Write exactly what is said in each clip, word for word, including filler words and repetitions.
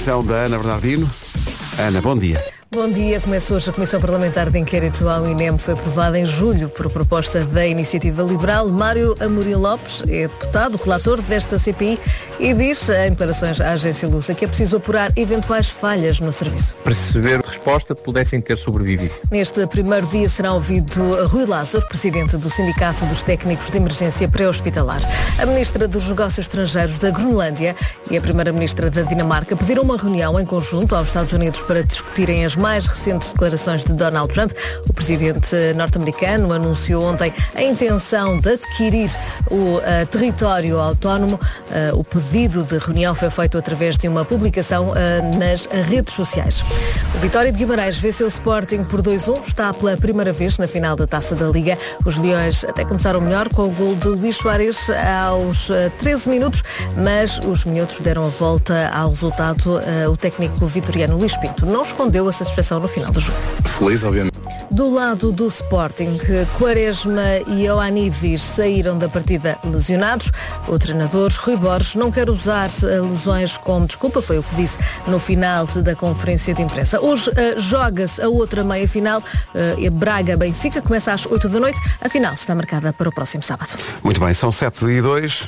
Edição da Ana Bernardino. Ana, bom dia. Bom dia. Começa hoje a Comissão Parlamentar de Inquérito ao I N E M. Foi aprovada em julho por proposta da Iniciativa Liberal. Mário Amorim Lopes é deputado, relator desta C P I, e diz em declarações à agência Lusa que é preciso apurar eventuais falhas no serviço. Perceber a resposta pudessem ter sobrevivido. Neste primeiro dia será ouvido Rui Lázaro, presidente do Sindicato dos Técnicos de Emergência Pré-Hospitalar. A ministra dos Negócios Estrangeiros da Groenlândia e a primeira-ministra da Dinamarca pediram uma reunião em conjunto aos Estados Unidos para discutirem as mais recentes declarações de Donald Trump. O presidente norte-americano anunciou ontem a intenção de adquirir o uh, território autónomo. Uh, o pedido de reunião foi feito através de uma publicação uh, nas redes sociais. O Vitória de Guimarães venceu o Sporting por dois a um. Está pela primeira vez na final da Taça da Liga. Os Leões até começaram melhor com o gol de Luís Soares aos uh, treze minutos, mas os minhotos deram a volta ao resultado. Uh, o técnico vitoriano Luís Pinto não escondeu a satisfação no final do jogo. Feliz, obviamente. Do lado do Sporting, Quaresma e Ioannidis saíram da partida lesionados. O treinador Rui Borges não quer usar lesões como desculpa, foi o que disse no final da conferência de imprensa. Hoje uh, joga-se a outra meia-final, uh, Braga-Benfica, começa às oito da noite. A final está marcada para o próximo sábado. Muito bem, são sete e dois.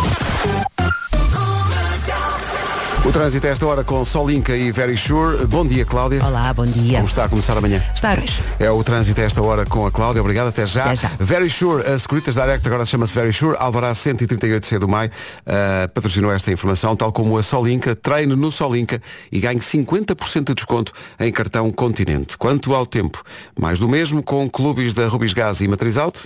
O trânsito a esta hora com Solinka e Very Sure. Bom dia, Cláudia. Olá, bom dia. Como está a começar amanhã? Está hoje. É o trânsito a esta hora com a Cláudia. Obrigado, até já. Até já. Very Sure, a Securitas Direct agora chama-se Very Sure. Alvará cento e trinta e oito C do Maio uh, patrocinou esta informação, tal como a Solinka. Treine no Solinka e ganhe cinquenta por cento de desconto em cartão Continente. Quanto ao tempo, mais do mesmo com clubes da Rubis Gás e Matriz Auto.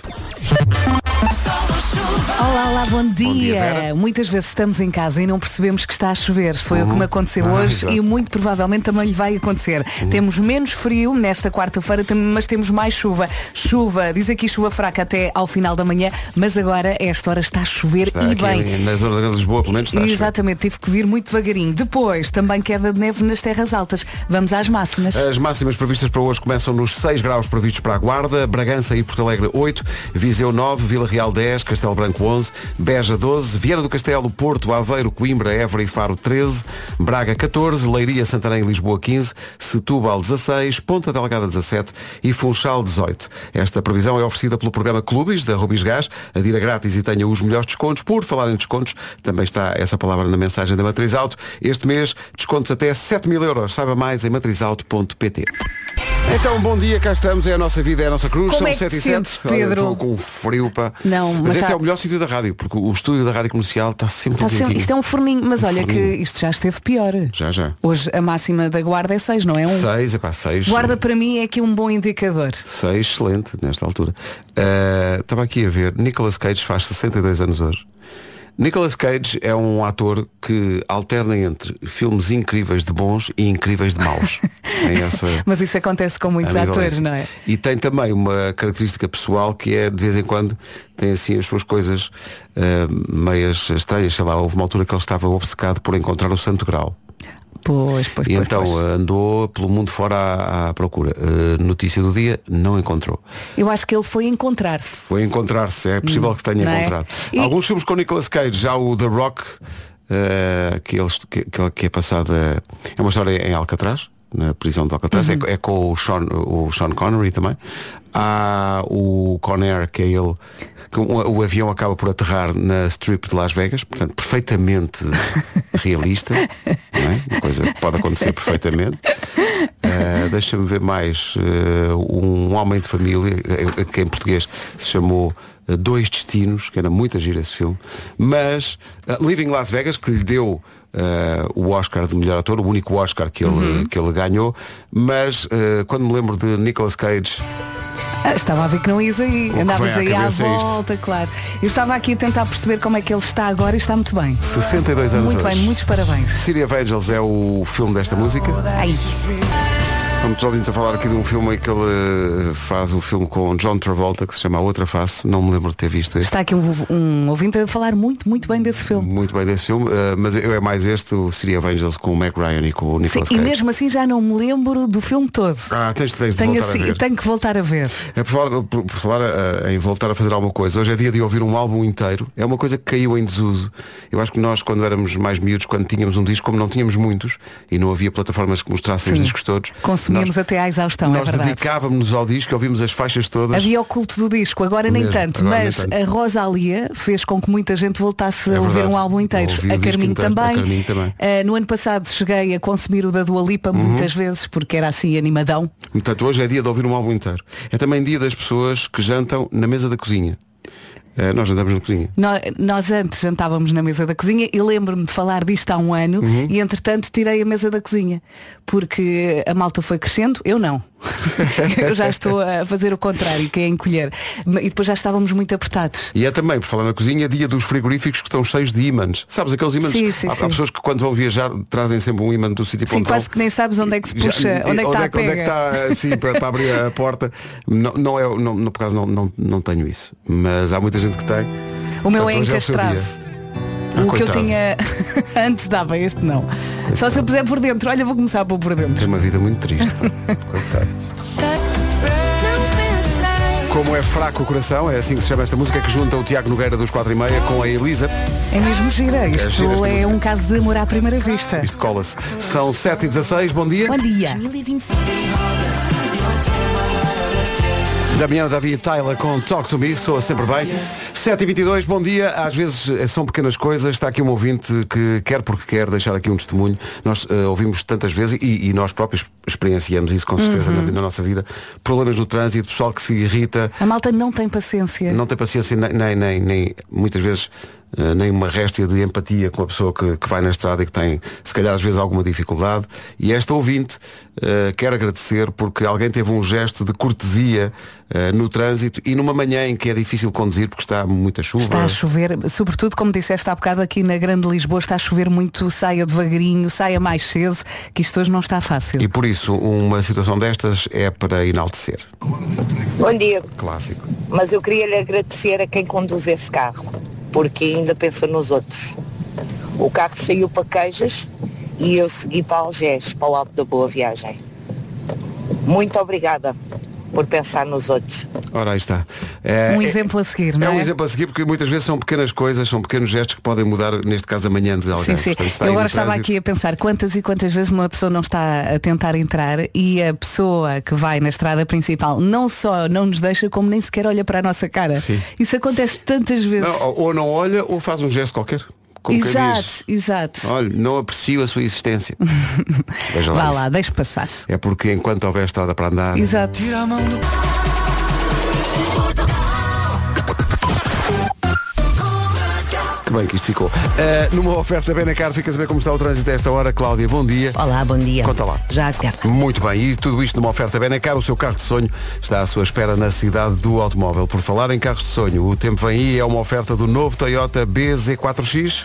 Olá, olá, bom dia. Bom dia, Vera. Muitas vezes estamos em casa e não percebemos que está a chover. Foi uhum. o que me aconteceu ah, hoje exato. E muito provavelmente também lhe vai acontecer. Uhum. Temos menos frio nesta quarta-feira, mas temos mais chuva. Chuva, diz aqui chuva fraca até ao final da manhã, mas agora a esta hora está a chover está e bem. Na zona de Lisboa, pelo menos está a chover. Exatamente, tive que vir muito devagarinho. Depois, também queda de neve nas terras altas. Vamos às máximas. As máximas previstas para hoje começam nos seis graus previstos para a Guarda, Bragança e Porto Alegre oito, Viseu nove, Vila Real dez, Castelo Branco onze, Beja doze, Viana do Castelo, Porto, Aveiro, Coimbra, Évora e Faro treze, Braga catorze, Leiria, Santarém e Lisboa quinze, Setúbal dezasseis, Ponta Delgada dezassete e Funchal dezoito. Esta previsão é oferecida pelo programa Clubes da Rubis Gás. Adira grátis e tenha os melhores descontos. Por falar em descontos, também está essa palavra na mensagem da Matriz Auto. Este mês, descontos até sete mil euros. Saiba mais em matrizauto ponto pt. Então, bom dia, cá estamos, é a nossa vida, é a nossa cruz, Como são é que sete e sentes, sete. Pedro? Estou com frio, pá. Não, mas, mas este já... é o melhor sítio da rádio, porque o estúdio da Rádio Comercial está sempre está sempre... Isto é um forninho, mas um olha forninho. Que isto já esteve pior. Já, já. Hoje a máxima da Guarda é seis, não é? Um... seis, é pá, seis. Guarda para mim é aqui um bom indicador. seis, excelente, nesta altura. Uh, estava aqui a ver, Nicolas Cage faz sessenta e dois anos hoje. Nicolas Cage é um ator que alterna entre filmes incríveis de bons e incríveis de maus. essa... Mas isso acontece com muitos atores, não é? E tem também uma característica pessoal que é, de vez em quando, tem assim as suas coisas uh, meias estranhas. Sei lá, houve uma altura que ele estava obcecado por encontrar o Santo Graal. Pois, pois, e pois, então pois. andou pelo mundo fora à, à procura. Uh, notícia do dia, não encontrou. Eu acho que ele foi encontrar-se. Foi encontrar-se, é possível que se tenha não encontrado. É? E... Alguns filmes com Nicolas Cage, já o The Rock, uh, que, eles, que, que é passada, é uma história em Alcatraz, na prisão de Alcatraz, uhum. é, é com o Sean, o Sean Connery também. Há o Con Air, que é ele, que o, o avião acaba por aterrar na Strip de Las Vegas, portanto perfeitamente realista, não é? Uma coisa que pode acontecer perfeitamente. Uh, deixa-me ver mais. Uh, um homem de família, que em português se chamou uh, Dois Destinos, que era muito agir esse filme, mas uh, Living Las Vegas, que lhe deu Uh, o Oscar de melhor ator, o único Oscar que ele, uhum. que ele ganhou, mas uh, quando me lembro de Nicolas Cage, ah, estava a ver que não ias aí, andavas aí à volta, é claro. Eu estava aqui a tentar perceber como é que ele está agora e está muito bem. sessenta e dois anos Muito hoje. bem, muitos parabéns. City of Angels é o filme desta música. Ai. Estamos ouvindo a falar aqui de um filme em que ele faz o filme com John Travolta, que se chama A Outra Face. Não me lembro de ter visto este. Está aqui um, um ouvinte a falar muito, muito bem desse filme. Muito bem desse filme, uh, mas eu é mais este, o City of Angels, com o Mac Ryan e com o Nicolas Cage. E mesmo assim já não me lembro do filme todo. Ah, tens, tens de tenho, voltar assim, a ver. tenho que voltar a ver. É por falar, por, por falar uh, em voltar a fazer alguma coisa. Hoje é dia de ouvir um álbum inteiro. É uma coisa que caiu em desuso. Eu acho que nós, quando éramos mais miúdos, quando tínhamos um disco, como não tínhamos muitos e não havia plataformas que mostrassem Sim. os discos todos, consumíamos nós, até à exaustão, nós é verdade. dedicávamos-nos ao disco, ouvimos as faixas todas. Havia o culto do disco, agora nem Mesmo, tanto, agora mas nem tanto. a Rosalía fez com que muita gente voltasse É a ouvir verdade. um álbum inteiro. Ouvi o A disco Carminho inteiro, também. a Carminho também. Uh, no ano passado cheguei a consumir o da Dua Lipa Uhum. muitas vezes, porque era assim animadão. Portanto, hoje é dia de ouvir um álbum inteiro. É também dia das pessoas que jantam na mesa da cozinha. Uh, nós jantamos na cozinha. Nós, nós antes jantávamos na mesa da cozinha e lembro-me de falar disto há um ano Uhum. e entretanto tirei a mesa da cozinha porque a malta foi crescendo, eu não. Eu já estou a fazer o contrário, que é encolher. E depois já estávamos muito apertados. E é também, por falar na cozinha, dia dos frigoríficos que estão cheios de ímãs. Sabes, aqueles ímãs? Sim, sim, há, sim. há pessoas que quando vão viajar trazem sempre um ímã do sítio Sim, pontual. quase que nem sabes onde é que se puxa, onde é que está a pega. Onde é que está, assim, para, para abrir a porta. Não, não é, não, no, por acaso não, não, não tenho isso. Mas há muita gente que tem. O meu Portanto, é hoje o seu encastrado. dia. O Ah, que eu coitado. tinha antes dava, este não. Só se eu puser por dentro. Olha, vou começar a pôr por dentro. Tem uma vida muito triste. pá. Coitado. Como é fraco o coração, é assim que se chama esta música, que junta o Tiago Nogueira dos quatro e meia com a Elisa. É mesmo gira. Isto gira esta é música. um caso de amor à primeira vista. Isto cola-se. São sete e dezasseis, bom dia. Bom dia. Damiana Davi e Tyler com Talk to Me, soa sempre bem. sete e vinte e dois, bom dia. Às vezes eh, são pequenas coisas. Está aqui um ouvinte que quer porque quer deixar aqui um testemunho. Nós eh, ouvimos tantas vezes e, e nós próprios experienciamos isso com certeza Uhum. na, na nossa vida. Problemas no trânsito, pessoal que se irrita, A malta não tem paciência. não tem paciência nem, nem, nem, nem muitas vezes eh, nem uma réstia de empatia com a pessoa que, que vai na estrada e que tem se calhar às vezes alguma dificuldade. E esta ouvinte eh, quer agradecer porque alguém teve um gesto de cortesia eh, no trânsito e numa manhã em que é difícil conduzir porque está muita chuva. Está a chover, sobretudo como disseste há bocado aqui na Grande Lisboa, está a chover muito, saia devagarinho, saia mais cedo, que isto hoje não está fácil. E por isso uma situação destas é para enaltecer. Bom dia, Clássico. mas eu queria lhe agradecer a quem conduz esse carro, porque ainda pensa nos outros. O carro saiu para Queijas e eu segui para Algés, para o Alto da Boa Viagem. Muito obrigada por pensar nos outros. Ora, aí está. É, Um é- exemplo a seguir, não É é? um exemplo a seguir porque muitas vezes são pequenas coisas, são pequenos gestos que podem mudar, neste caso, amanhã de alguém. Sim, sim. Portanto, se está Eu aí agora no estava trânsito- aqui a pensar quantas e quantas vezes uma pessoa não está a tentar entrar e a pessoa que vai na estrada principal não só não nos deixa, como nem sequer olha para a nossa cara. Sim. Isso acontece tantas vezes. Não, ou ou não olha ou faz um gesto qualquer. Como quem Exato, diz, exato. olha, não aprecio a sua existência. Veja lá Vá isso. lá, deixe passar. É porque enquanto houver estrada para andar. Exato. Que bem que isto ficou. Uh, numa oferta Benacar, fica a saber como está o trânsito a esta hora. Cláudia, bom dia. Olá, bom dia. Conta lá. Já acorda. Muito bem, e tudo isto numa oferta Benacar, o seu carro de sonho está à sua espera na cidade do automóvel. Por falar em carros de sonho, o tempo vem aí, é uma oferta do novo Toyota B Z quatro X.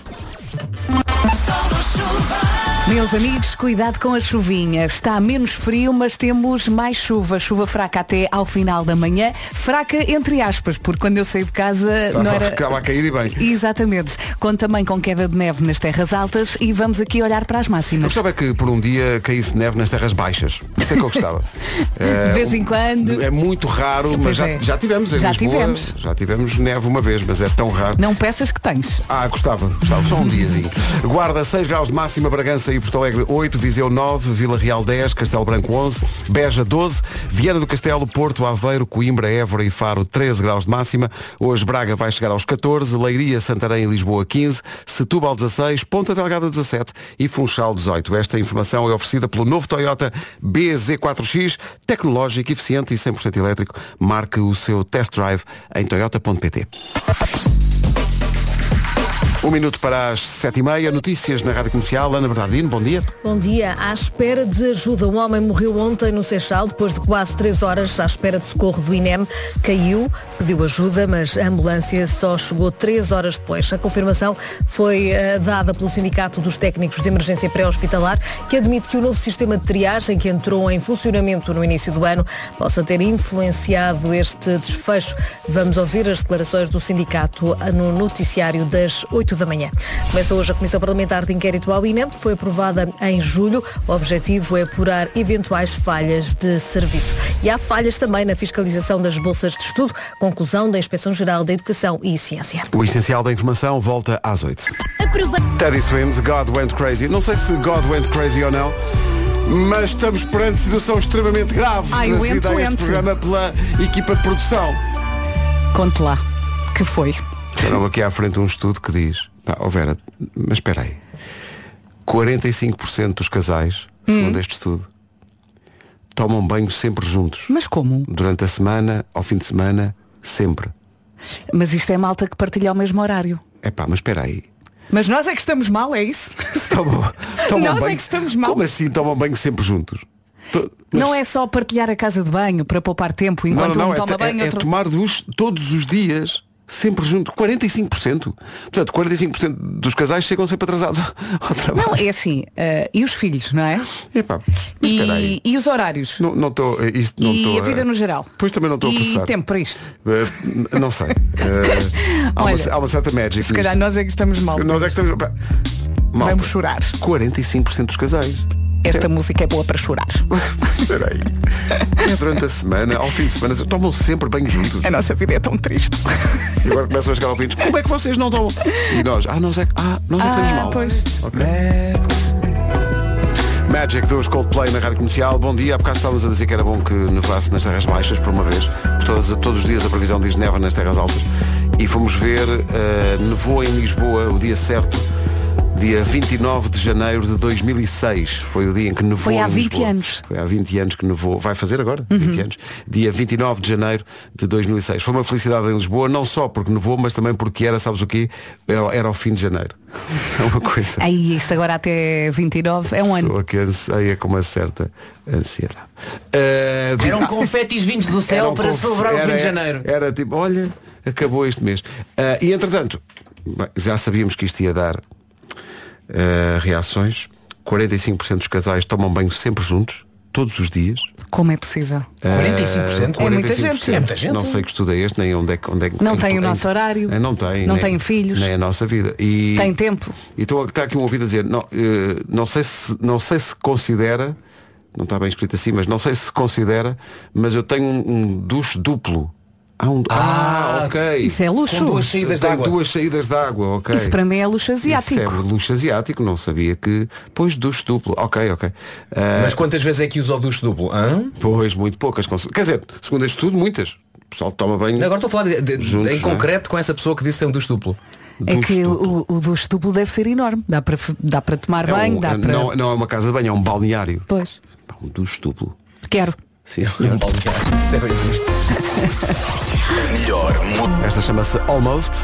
Meus amigos, cuidado com a chuvinha. Está menos frio, mas temos mais chuva. Chuva fraca até ao final da manhã. Fraca entre aspas, porque quando eu saí de casa não era... Acaba a cair e bem. Exatamente. Conta também com queda de neve nas terras altas e vamos aqui olhar para as Eu máximas. gostava que por um dia caísse neve nas terras baixas. Isso é que eu gostava. De vez em quando. É muito raro, mas Pois já, é. já tivemos em Já Lisboa. tivemos. Já tivemos neve uma vez, mas é tão raro. Não peças que tens. Ah, gostava, gostava, só um diazinho. Guarda seis graus de máxima, Bragança e Porto Alegre oito, Viseu nove, Vila Real dez, Castelo Branco onze, Beja doze, Viana do Castelo, Porto, Aveiro, Coimbra, Évora e Faro treze graus de máxima. Hoje Braga vai chegar aos catorze, Leiria, Santarém e Lisboa quinze, Setúbal dezasseis, Ponta Delgada dezassete e Funchal dezoito. Esta informação é oferecida pelo novo Toyota B Z quatro X, tecnológico, eficiente e cem por cento elétrico. Marque o seu test drive em toyota ponto pt. Um minuto para as sete e meia, notícias na Rádio Comercial. Ana Bernardino, bom dia. Bom dia. À espera de ajuda, um homem morreu ontem no Seixal, depois de quase três horas à espera de socorro do I N E M. Caiu, pediu ajuda, mas a ambulância só chegou três horas depois. A confirmação foi uh, dada pelo Sindicato dos Técnicos de Emergência Pré-Hospitalar, que admite que o novo sistema de triagem que entrou em funcionamento no início do ano possa ter influenciado este desfecho. Vamos ouvir as declarações do sindicato no noticiário das oito da manhã. Começa hoje a Comissão Parlamentar de Inquérito ao I N E M, que foi aprovada em julho. O objetivo é apurar eventuais falhas de serviço. E há falhas também na fiscalização das bolsas de estudo, conclusão da Inspeção-Geral da Educação e Ciência. O essencial da informação volta às oito. Teddy Swims, God Went Crazy. Não sei se God Went Crazy ou não, mas estamos perante situação extremamente grave Ai, nas ento, ideias ento. de programa pela equipa de produção. Conte lá, que foi? Estava aqui à frente um estudo que diz, pá, oh Vera, mas espera aí, quarenta e cinco por cento dos casais, segundo hum. este estudo, tomam banho sempre juntos. Mas como? Durante a semana, ao fim de semana, sempre. Mas isto é malta que partilha ao mesmo horário. É pá, mas espera aí. Mas nós é que estamos mal, é isso? Tomam, tomam nós banho, é que estamos mal. Como assim tomam banho sempre juntos? To- mas... Não é só partilhar a casa de banho para poupar tempo enquanto não, não, um toma é, banho é, outro... é tomar duche todos os dias, sempre junto. quarenta e cinco por cento. Portanto, quarenta e cinco por cento dos casais chegam sempre atrasados ao trabalho. Não, é assim, uh, e os filhos, não é? Epá, mas espera aí. E, e os horários? Não, não tô, isto, não e tô, a vida no geral? Pois também não estou a E processar. tempo para isto? Uh, não sei. Uh, há, Olha, uma, há uma certa magic. Se calhar nisto. nós é que estamos mal. Nós é que estamos. Pá, malta, Vamos chorar. quarenta e cinco por cento dos casais. Esta música é boa para chorar. Espera aí. É durante a semana, ao fim de semana, tomam sempre banho juntos. A nossa vida é tão triste. E agora começam a chegar ao fim. Como é que vocês não tomam? E nós, ah, nós é que, ah, nós é que Ah, estamos mal. pois. Okay. Magic dos Coldplay na Rádio Comercial. Bom dia. Há bocado estávamos a dizer que era bom que nevasse nas terras baixas por uma vez. Por todos, todos os dias a previsão diz neva nas terras altas. E fomos ver, uh, nevou em Lisboa o dia certo. Dia vinte e nove de janeiro de dois mil e seis. Foi o dia em que nevou. Foi há em vinte Lisboa. anos. Foi há vinte anos que nevou. Vai fazer agora? Uhum. vinte anos. Dia vinte e nove de janeiro de dois mil e seis. Foi uma felicidade em Lisboa, não só porque nevou, mas também porque era, sabes o quê? Era, era ao fim de janeiro. É uma coisa. Aí isto agora até vinte e nove é um ano. Pessoa que anseia com uma certa ansiedade. Uh, Eram confetis vindos do céu Eram para conf- celebrar o era- fim de janeiro. Era, era tipo, olha, acabou este mês. Uh, e entretanto, bem, já sabíamos que isto ia dar uh, reações. quarenta e cinco por cento dos casais tomam banho sempre juntos, todos os dias. Como é possível? quarenta e cinco por cento? É muita quarenta e cinco por cento. gente. É muita gente. Não sei que estudo é este, nem onde é que... Onde é que Não quem- tem o quem- nosso horário. Eh, Não tem. Não nem- tem filhos. Nem a nossa vida. E, Tem tempo. E estou está aqui um ouvido a dizer, não, eh, não, sei se, não sei se considera, não está bem escrito assim, mas não sei se considera, mas eu tenho um, um duche duplo. Ah, um, ah, ok. Isso é luxo. Com duas saídas de Tem água. duas saídas de água, ok. Isso para mim é luxo asiático. Isso é luxo asiático, não sabia que. Pois duche duplo, ok, ok. Ah, Mas quantas vezes é que usa o duche duplo? Hã? Pois, muito poucas. Quer dizer, segundo este estudo, muitas. O pessoal toma banho. Agora estou a falar de- de- de- Juntos, em não é? concreto com essa pessoa que disse que tem um duche duplo. É duche que duplo. o, o duche duplo deve ser enorme. Dá para, dá para tomar É banho, um- dá para. não, não é uma casa de banho, é um balneário. Pois. Pá, um duche duplo. Quero. Sim, senhor. Isso é bem visto. Esta chama-se Almost.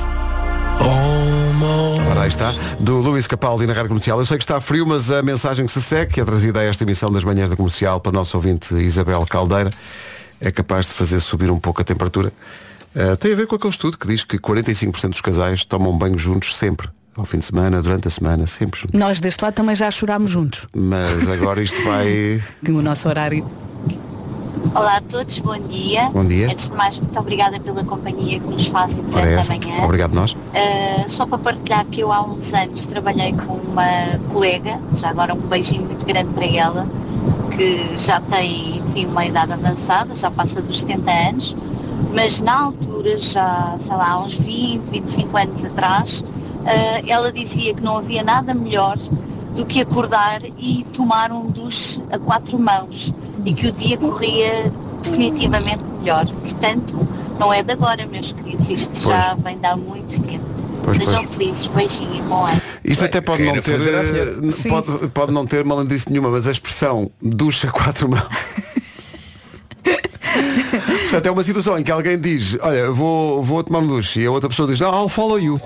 Ora, aí está, do Luís Capaldi na Rádio Comercial. Eu sei que está frio, mas a mensagem que se segue, que é trazida a esta emissão das manhãs da Comercial para o nosso ouvinte Isabel Caldeira, é capaz de fazer subir um pouco a temperatura. Uh, tem a ver com aquele estudo que diz que quarenta e cinco por cento dos casais tomam banho juntos sempre. Ao fim de semana, durante a semana, sempre. Nós deste lado também já chorámos juntos. Mas agora isto vai... Que o nosso horário. Olá a todos, bom dia. Bom dia. Antes de mais, muito obrigada pela companhia que nos fazem Ora, durante a essa. manhã. Obrigado nós. Uh, só para partilhar que eu há uns anos trabalhei com uma colega, já agora um beijinho muito grande para ela, que já tem, enfim, uma idade avançada, já passa dos setenta anos, mas na altura, já, sei lá, há uns vinte, vinte e cinco anos atrás, uh, ela dizia que não havia nada melhor do que acordar e tomar um duche a quatro mãos e que o dia corria definitivamente melhor. Portanto, não é de agora, meus queridos, isto já vem de há muito tempo. Pois, Sejam pois. felizes, beijinho e bom ano. Isto até pode não queira ter fazer à senhora. eh, Sim. pode, pode não ter malandrice nenhuma, mas a expressão ducha a quatro mãos Portanto, é uma situação em que alguém diz, olha, vou, vou tomar um duche, e a outra pessoa diz, não, I'll follow you.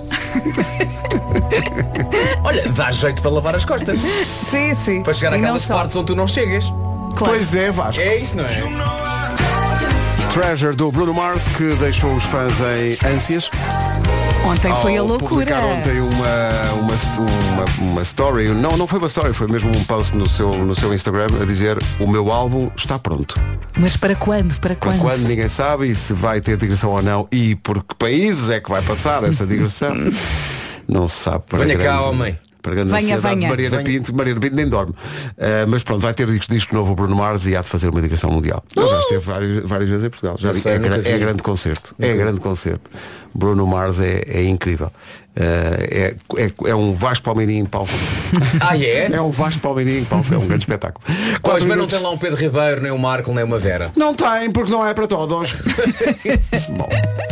Olha, dá jeito para lavar as costas. Sim, sim. Para chegar E não àquelas só. partes onde tu não chegas. Claro. Pois é, Vasco. É isso, não é? Treasure do Bruno Mars, que deixou os fãs em ânsias. Ontem foi a Ao loucura. publicar ontem uma, uma, uma, uma story, não, não foi uma story, foi mesmo um post no seu, no seu Instagram a dizer, o meu álbum está pronto. Mas para quando? Para Para quando? quando ninguém sabe, e se vai ter digressão ou não, e por que países é que vai passar essa digressão, não se sabe. Para Venha cá, grande- homem. Para grande Venha, ansiedade de venha. Mariana Venha. Pinto, Mariana Pinto nem dorme. Uh, mas pronto, vai ter disco, disco novo o Bruno Mars e há de fazer uma digressão mundial. Ele já esteve várias, várias vezes em Portugal. Já Eu vi, sei, é, nunca gra- vi. é grande concerto. É grande concerto. Bruno Mars é, é incrível. Uh, é, é, é um Vasco Palmeirinho em palco. Ah, é? É um Vasco Palmeirinho em palco. É um grande espetáculo. Pois, Quatro mas não minutos. tem lá um Pedro Ribeiro, nem um Marco, nem uma Vera. Não tem, porque não é para todos. Bom.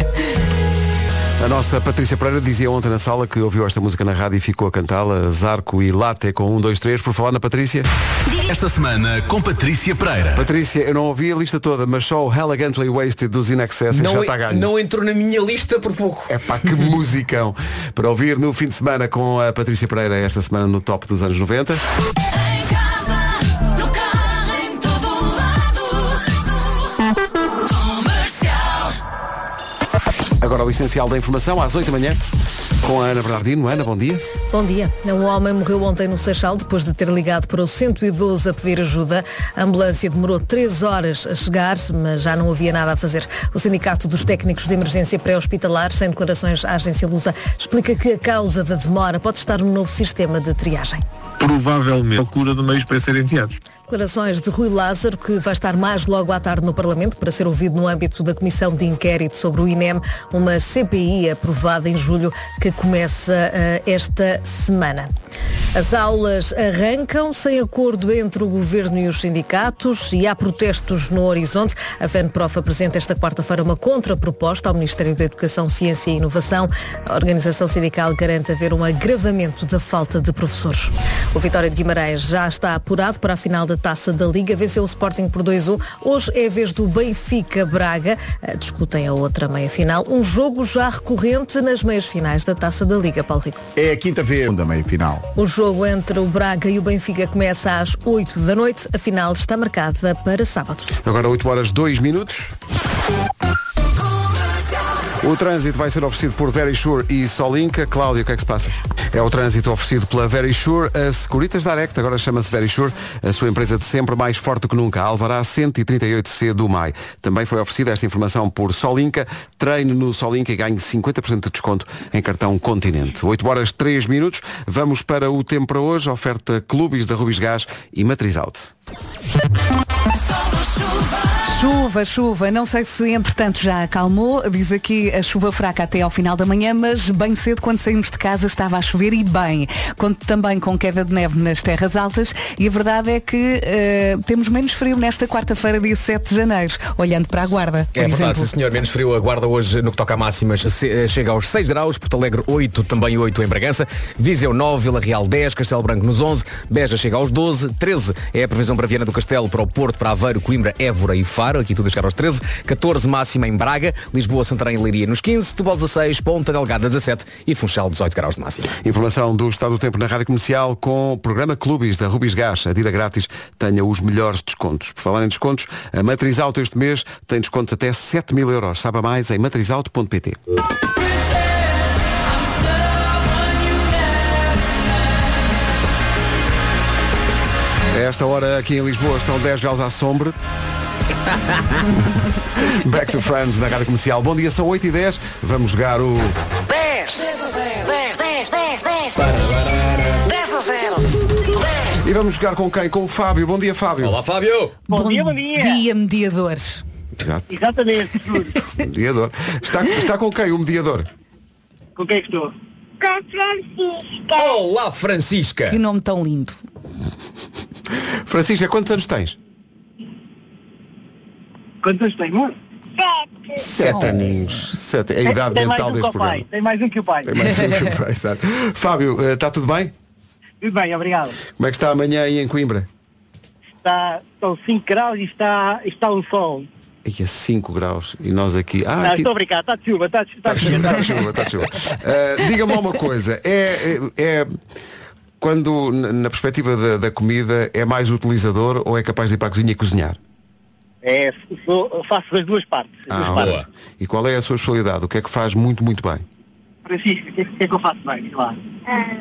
A nossa Patrícia Pereira dizia ontem na sala que ouviu esta música na rádio e ficou a cantá-la, Zarco e Latte com um, dois, três. Por falar na Patrícia. Esta semana com Patrícia Pereira. Patrícia, eu não ouvi a lista toda, mas só o Elegantly Wasted dos In Excess já Não, está ganho. não entrou na minha lista por pouco. É pá, que musicão. Para ouvir no fim de semana com a Patrícia Pereira, esta semana no top dos anos noventa. Em casa, no carro, em todo lado. Comercial. Agora o essencial da informação, às oito da manhã, com a Ana Bernardino. Ana, bom dia. Bom dia. Um homem morreu ontem no Seixal depois de ter ligado para o cento e doze a pedir ajuda. A ambulância demorou três horas a chegar, mas já não havia nada a fazer. O Sindicato dos Técnicos de Emergência Pré-Hospitalar, sem declarações à agência Lusa, explica que a causa da demora pode estar no novo sistema de triagem. Provavelmente a cura de meios para serem enviados. Declarações de Rui Lázaro, que vai estar mais logo à tarde no Parlamento para ser ouvido no âmbito da Comissão de Inquérito sobre o I N E M, uma C P I aprovada em julho que começa uh, esta semana. As aulas arrancam sem acordo entre o Governo e os sindicatos e há protestos no horizonte. A FENPROF apresenta esta quarta-feira uma contraproposta ao Ministério da Educação, Ciência e Inovação. A organização sindical garante haver um agravamento da falta de professores. O Vitória de Guimarães já está apurado para a final da Taça da Liga. Venceu o Sporting por dois a um. Hoje é a vez do Benfica-Braga. Discutem a outra meia-final. Um jogo já recorrente nas meias-finais da Taça da Liga, Paulo Rico. É a quinta vez da meia-final. O jogo entre o Braga e o Benfica começa às oito da noite. A final está marcada para sábado. Agora oito horas, dois minutos. O trânsito vai ser oferecido por Verisure e Solinka. Cláudia, o que é que se passa? É o trânsito oferecido pela Verisure. A Securitas Direct agora chama-se Verisure, a sua empresa de sempre mais forte que nunca. A Alvará cento e trinta e oito C do M A I. Também foi oferecida esta informação por Solinka. Treine no Solinka e ganhe cinquenta por cento de desconto em cartão Continente. oito horas, três minutos. Vamos para o tempo para hoje. Oferta Clubes da Rubis Gás e Matriz Alto. Chuva, chuva, não sei se entretanto já acalmou, diz aqui a chuva fraca até ao final da manhã, mas bem cedo quando saímos de casa estava a chover e bem. Conto também com queda de neve nas terras altas e a verdade é que uh, temos menos frio nesta quarta-feira, dia sete de janeiro, olhando para a Guarda, por É exemplo. verdade, sim senhor, menos frio. A Guarda hoje no que toca a máximas se- chega aos seis graus, Porto Alegre oito, também oito em Bragança, Viseu nove, Vila Real dez, Castelo Branco nos onze, Beja chega aos doze, treze é a previsão para Viana do Castelo, para o Porto, para Aveiro, Coimbra, Évora e Faro, aqui tudo a chegar aos treze, catorze máxima em Braga, Lisboa, Santarém e Leiria nos quinze, Setúbal dezasseis, Ponta Delgada dezassete e Funchal dezoito graus de máxima. Informação do Estado do Tempo na Rádio Comercial com o programa Clubes da Rubis Gás. Adira grátis, tenha os melhores descontos. Por falar em descontos, a Matriz Auto este mês tem descontos até sete mil euros. Saiba mais em matrizauto ponto pt. A esta hora aqui em Lisboa estão dez graus à sombra. Back to Friends na Rádio Comercial. Bom dia, são oito e dez. Vamos jogar o... dez, dez, dez, dez, dez, dez a zero, dez. E vamos jogar com quem? Com o Fábio. Bom dia, Fábio. Olá, Fábio. Bom, dia, bom dia. Dia, mediadores. Exato. Exatamente. Mediador. Está, está com quem o mediador? Com quem é que estou? Com a Francisca. Olá, Francisca. Que nome tão lindo. Francisca, quantos anos tens? Quantos tem? Um? Sete. Sete aninhos. Sete. É a idade Tem mais mental um que deste o pai. programa. Tem mais um que o pai. Tem mais um que o pai, exato. Fábio, eh, está tudo bem? Tudo bem, obrigado. Como é que está amanhã aí em Coimbra? Está, estão cinco graus e está, está um sol. E a cinco graus. E nós aqui. Ah, Não, aqui... estou a brincar, está de chuva, está de, está Está de chuva, está de chuva, está de chuva. Uh, Diga-me uma coisa, é, é, é quando na perspectiva da, da comida é mais utilizador ou é capaz de ir para a cozinha e cozinhar? É, sou, faço as duas partes. As Ah, duas boa. partes. E qual é a sua especialidade? O que é que faz muito, muito bem? Francisco, o que, é- o que é que eu faço bem? Diz lá. Ah,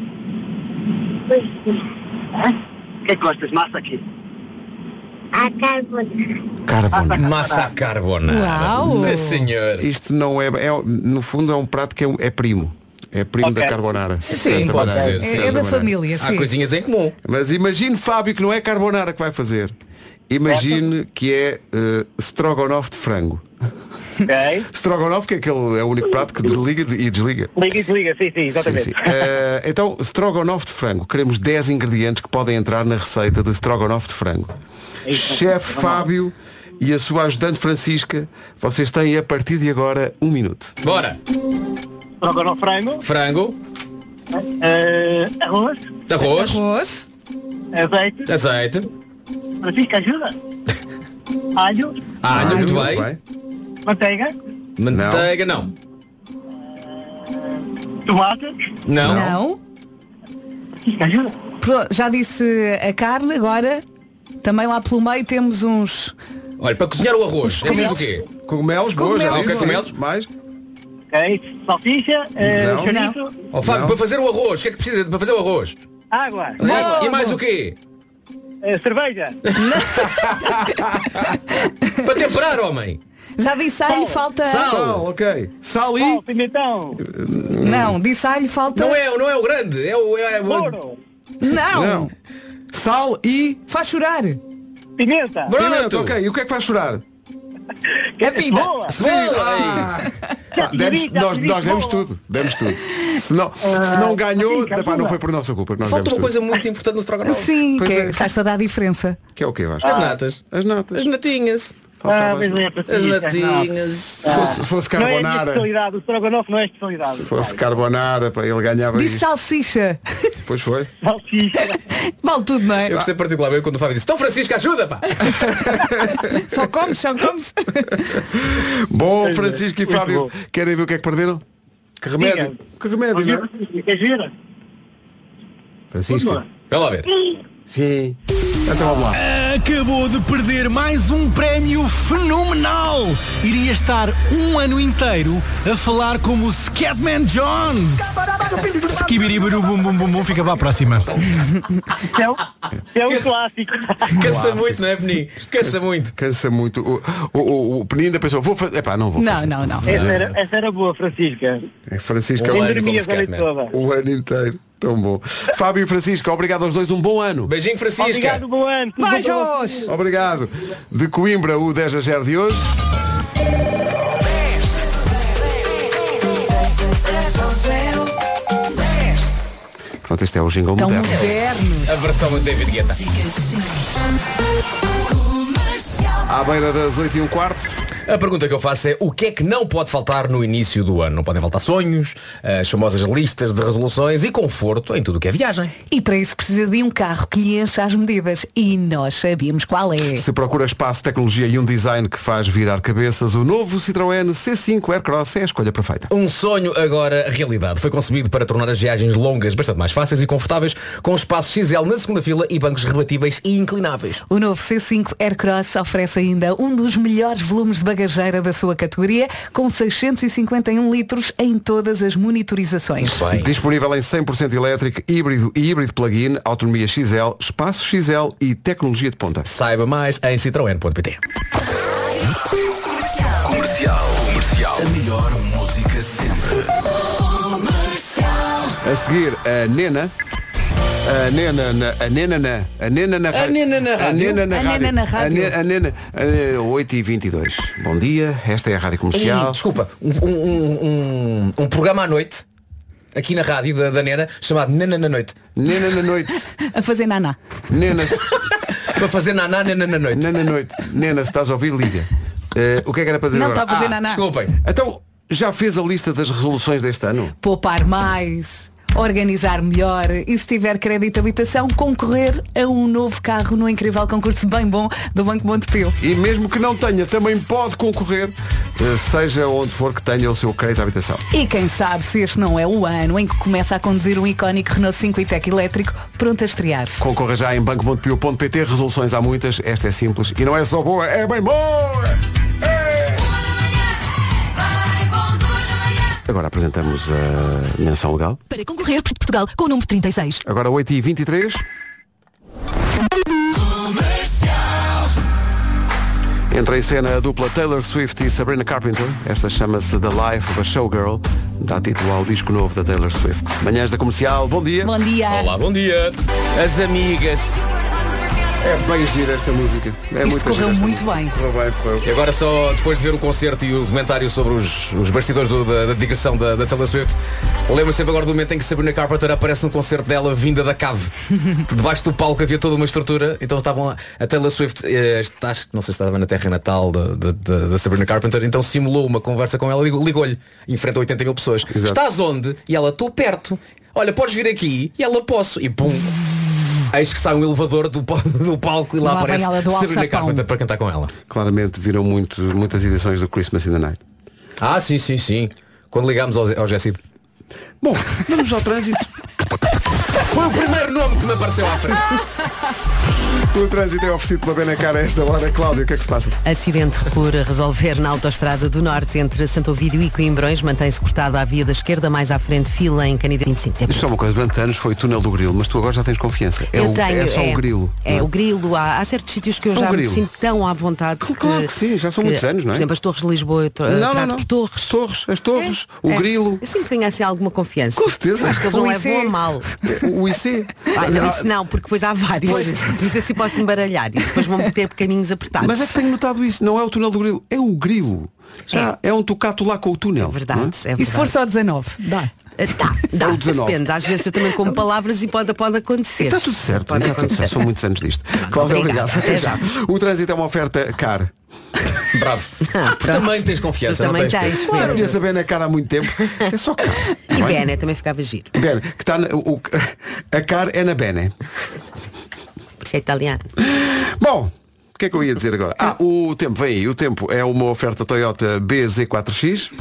Hã? O que é que gostas? Massa aqui? a carbonara. Carbonara. Massa à carbonara. Uau. Sim, senhor. Isto não é, é. No fundo é um prato que é, um- é primo. É primo Ok. da carbonara. De Sim, certa pode maneira, ser. de É, certa é da maneira. família, Há sim. coisinhas em comum. Mas imagine, Fábio, que não é carbonara que vai fazer. Imagine que é uh, strogonoff de frango. Ok. Strogonoff, que é aquele é o único prato que desliga e desliga. Liga e desliga, sim, sim, exatamente. Sim, sim. Eh, então, strogonoff de frango. Queremos dez ingredientes que podem entrar na receita de strogonoff de frango. É isso. Chefe Fábio e a sua ajudante Francisca, vocês têm a partir de agora um minuto. Bora. Troca no frango, Frango, eh, arroz, arroz, Arroz. azeite, azeite, Francisco, ajuda. Alho, alho, muito bem. manteiga, Manteiga, não. tomate, Não. Não. Francisco, ajuda. Pronto, já disse a carne, agora também lá pelo meio temos uns. Olha, para cozinhar o arroz, é preciso o quê? Cogumelos, boa, já Cogumelos. disse. Ok, cogumelos. Mais? Ok, salsicha, eh, Não. chouriço, Ó Fábio, Não. para fazer o arroz, o que é que precisa para fazer o arroz? água, E- água, E mais o quê? eh, cerveja, Para temperar, homem. Já disse alho, falta. Sal. Sal, ok. Sal e... sal, pimentão, Não, disse alho, falta. Não é, não é o grande, é o... É, o... ouro, Não. Não. Sal e... Faz chorar. pimenta, Pronto. Pimenta, ok. E o que é que faz chorar? A vida. boa. Sim. Ah. Ah, demos- nós, nós demos tudo. Demos tudo. Se não, se não ganhou, Francisco, epá, não ajuda. foi por nossa culpa que nós Falta demos uma tudo. coisa muito importante no strogonoff. Sim, Pois que é. faz toda a diferença. Que é o quê, Vasco? As natas. As natas. As natinhas. Ah, mas não é para As ti, natinhas. Se fosse, se fosse não é a minha carbonara, especialidade, o strogonoff não é a especialidade. se fosse carbonara, pá, ele ganhava Disse isto. salsicha. Pois foi. Salsicha. Vale tudo, não é? Eu gostei particularmente quando o Fábio disse, então Francisco, ajuda, pá. Só comes, só comes. Bom, Francisco e Muito Fábio, bom. querem ver o que é que perderam? Que remédio? Diga. Que remédio, não é? Queres ver? Francisco? Vai lá ver. Sim. Então vamos lá. Acabou de perder mais um prémio fenomenal. Iria estar um ano inteiro a falar como o Scatman John. Skibiribiru bum bum bum bum. Fica para a próxima. É um, é um clássico. Cansa muito, não é, Peninho? Cansa muito. Cansa muito. O, o, o, o Peninho ainda pensou, vou fazer. Epá, não vou Não, fazer. não, não. Essa era, essa era boa, Francisca. É Francisco Um é o ano ano, como Dormias a noite Scatman. toda. o ano inteiro. Tão bom. Fábio e Francisco, obrigado aos dois, um bom ano. Beijinho, Francisca. Obrigado, bom ano. Tudo bom para vocês. Beijos! Obrigado. De Coimbra, o dez a zero de hoje. Pronto, este é o jingle Tão moderno. moderno. A versão de David Guetta. À beira das oito e um quarto. A pergunta que eu faço é o que é que não pode faltar no início do ano? Não podem faltar sonhos, as famosas listas de resoluções e conforto em tudo o que é viagem. E para isso precisa de um carro que lhe encha as medidas. E nós sabíamos qual é. Se procura espaço, tecnologia e um design que faz virar cabeças, o novo Citroën C cinco Aircross é a escolha perfeita. Um sonho agora realidade. Foi concebido para tornar as viagens longas bastante mais fáceis e confortáveis, com espaço X L na segunda fila e bancos rebatíveis e inclináveis. O novo C cinco Aircross oferece ainda um dos melhores volumes de bagageira da sua categoria, com seiscentos e cinquenta e um litros em todas as monitorizações. Bem. Disponível em cem por cento elétrico, híbrido e híbrido plug-in, autonomia X L, espaço X L e tecnologia de ponta. Saiba mais em citroen ponto pt. Comercial. Comercial. A melhor música sempre. A seguir, a Nena. A Nena na, a Nena na, a Nena na A Nena na A rádio. Nena na A rádio. Nena na rádio. A Ne- a Nena, a, oito e vinte e dois. Bom dia, esta é a Rádio Comercial. E, desculpa, um, um, um, um programa à noite, aqui na rádio da, da Nena, chamado Nena na Noite. Nena na noite. A fazer naná. Nena, Para fazer naná, Nena na Noite. Nena na noite. Nena, se estás a ouvir, liga. Eh, o que é que era para dizer Não agora? está a fazer Ah, naná. desculpem. Então, já fez a lista das resoluções deste ano? Poupar mais. organizar melhor e, se tiver crédito de habitação, concorrer a um novo carro no incrível concurso bem bom do Banco Montepio. E mesmo que não tenha, também pode concorrer, seja onde for que tenha o seu crédito de habitação. E quem sabe se este não é o ano em que começa a conduzir um icónico Renault cinco e-Tech elétrico pronto a estrear. Concorra já em banco montepio ponto pt. Resoluções há muitas, esta é simples e não é só boa, é bem boa! Agora apresentamos a menção legal. Para concorrer por Portugal com o número trinta e seis. Agora oito e vinte e três. Entra em cena a dupla Taylor Swift e Sabrina Carpenter. Esta chama-se The Life of a Showgirl. Dá título ao disco novo da Taylor Swift. Manhãs da Comercial, bom dia. Bom dia. Olá, bom dia. As amigas. É bem gira esta música. É Isto correu muito bem. bem correu. E agora só, depois de ver o concerto e o documentário sobre os, os bastidores do, da, da dedicação da, da Taylor Swift, lembro sempre agora do momento em que Sabrina Carpenter aparece no concerto dela vinda da cave. Debaixo do palco havia toda uma estrutura. Então estavam lá. A Taylor Swift, eh, está, não sei se estava na terra natal da, da, da, da Sabrina Carpenter, então simulou uma conversa com ela e ligou-lhe em frente a oitenta mil pessoas. Exato. Estás onde? E ela, estou perto. Olha, podes vir aqui? E ela, posso. E pum. Eis que sai um elevador do, do palco e lá, Lá aparece vem ela do Sabrina alçapão. Carpenter para cantar com ela. Claramente viram muito, muitas edições do Christmas in the Night. Ah, sim, sim, sim. Quando ligámos ao, ao Jessy. Bom, vamos ao trânsito. Foi o primeiro nome que me apareceu à frente. O trânsito é oferecido pela Benacar a esta hora. Cláudia, o que é que se passa? Acidente por resolver na autoestrada do Norte entre Santo Ovídio e Coimbrões. Mantém-se cortada à via da esquerda, mais à frente fila em Canidé vinte e cinco. Isto é uma coisa, durante anos foi túnel do grilo, mas tu agora já tens confiança. É, Eu o, tenho, é só é, o grilo. É, não o grilo. Há, há certos sítios que eu Só já o me grilo. sinto tão à vontade. Claro que sim, já são muitos anos, não é? Por exemplo, as Torres de Lisboa, eu tra- Não, não, trato não. por Torres. Torres, as torres, o É. grilo. Eu sinto que tenho assim alguma confiança. Com certeza. Acho que eles O não I C. levam a mal. O I C. Ah, não, isso não, porque depois há vários. Pois. Isso assim posso embaralhar e depois vão ter caminhos apertados. Mas é que tenho notado isso, não é o túnel do grilo, é o grilo. Já é, um tocato lá com o túnel. É verdade, não é verdade. E se for só dezanove? Dá. Dá, dá, É o dezanove. depende. Às vezes eu também como palavras e pode, pode acontecer. Está tudo certo, Pode está tudo acontecer. certo. São muitos anos disto. Cláudia, obrigada. obrigado. Até já. O trânsito é uma oferta cara. Bravo. Ah, Tu também tens confiança, Tu não também tens? tens. Claro, Pedro. eu ia saber na cara há muito tempo. É só cara. E Tá bem? Bene também ficava giro. Bene, que está na, o, a cara é na Bene. Isso é italiano. Bom, o que é que eu ia dizer agora? Ah, o tempo, vem aí. O tempo é uma oferta Toyota B Z quatro X.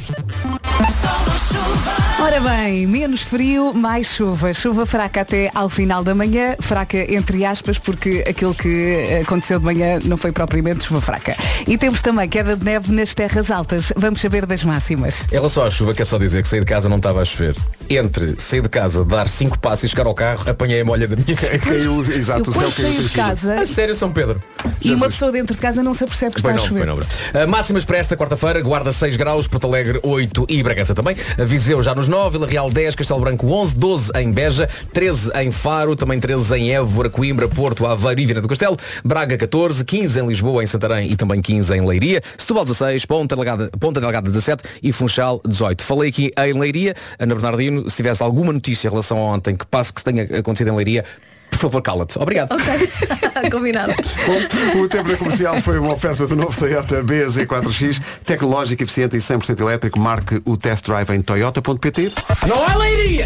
Ora bem, menos frio, mais chuva. Chuva fraca até ao final da manhã. Fraca entre aspas, porque aquilo que aconteceu de manhã não foi propriamente chuva fraca. E temos também queda de neve nas terras altas. Vamos saber das máximas. Em relação à chuva, quer só dizer que saí de casa não estava a chover. Entre sair de casa, dar cinco passos e chegar ao carro, apanhei a molha da minha casa. Caiu, exato, Eu o céu quando caiu saio em de cima. casa A sério, São Pedro. e uma pessoa dentro de casa não se apercebe que está Pois a não, chover. pois não. Uh, máximas para esta quarta-feira, Guarda seis graus, Porto Alegre oito e Bragança também. Uh, Viseu já nos nove, Vila Real dez, Castelo Branco onze, doze em Beja, treze em Faro, também treze em Évora, Coimbra, Porto, Aveiro e Viana do Castelo, Braga catorze, quinze em Lisboa, em Santarém e também quinze em Leiria, Setúbal dezasseis, Ponta Delgada, Ponta Delgada dezassete e Funchal dezoito. Falei aqui em Leiria, Ana Bernardino, se tivesse alguma notícia em relação a ontem que passe que tenha acontecido em Leiria, por favor, cala-te. Obrigado. Ok. Combinado. Bom, o tempo na comercial foi uma oferta do novo Toyota B Z quatro X, tecnológico, eficiente e cem por cento elétrico. Marque o test drive em toyota ponto pt. Não há Leiria!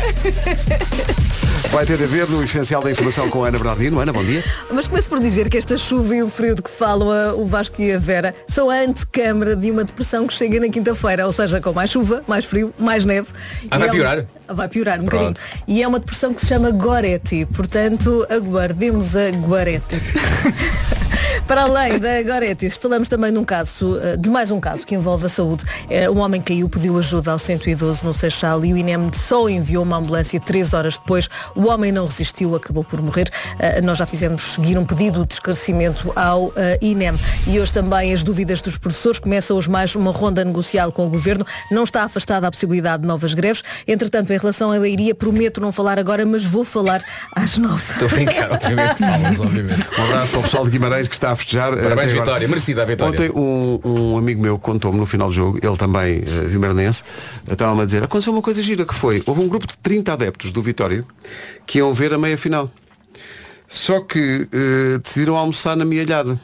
Vai ter a ver no essencial da informação com a Ana Bernardino. Ana, bom dia. Mas começo por dizer que esta chuva e o frio de que falam a- o Vasco e a Vera são a antecâmara de uma depressão que chega na quinta-feira, ou seja, com mais chuva, mais frio, mais neve. Ah, E vai é um- piorar? Vai piorar um Pronto. bocadinho. E é uma depressão que se chama Goretti, portanto, aguardemos a Goretti. Para além da Goretti, falamos também num caso, eh, de mais um caso que envolve a saúde. Eh, Um homem caiu, pediu ajuda ao cento e doze no Seixal e o I N E M só enviou uma ambulância três horas depois. O homem não resistiu, acabou por morrer. Eh, Nós já fizemos seguir um pedido de esclarecimento ao eh, I N E M. E hoje também as dúvidas dos professores. Começa hoje mais uma ronda negocial com o Governo. Não está afastada a possibilidade de novas greves. Entretanto, em relação à Leiria, prometo não falar agora, mas vou falar às nove. Estou a brincar, obviamente que falas, obviamente. Um abraço para o pessoal de Guimarães que está a festejar. Parabéns, até agora. Vitória, merecida a vitória. Ontem um, um amigo meu contou-me no final do jogo, ele também uh, vimaranense, estava-me a dizer, aconteceu uma coisa gira que foi, houve um grupo de trinta adeptos do Vitória que iam ver a meia final. Só que uh, decidiram almoçar na Mialhada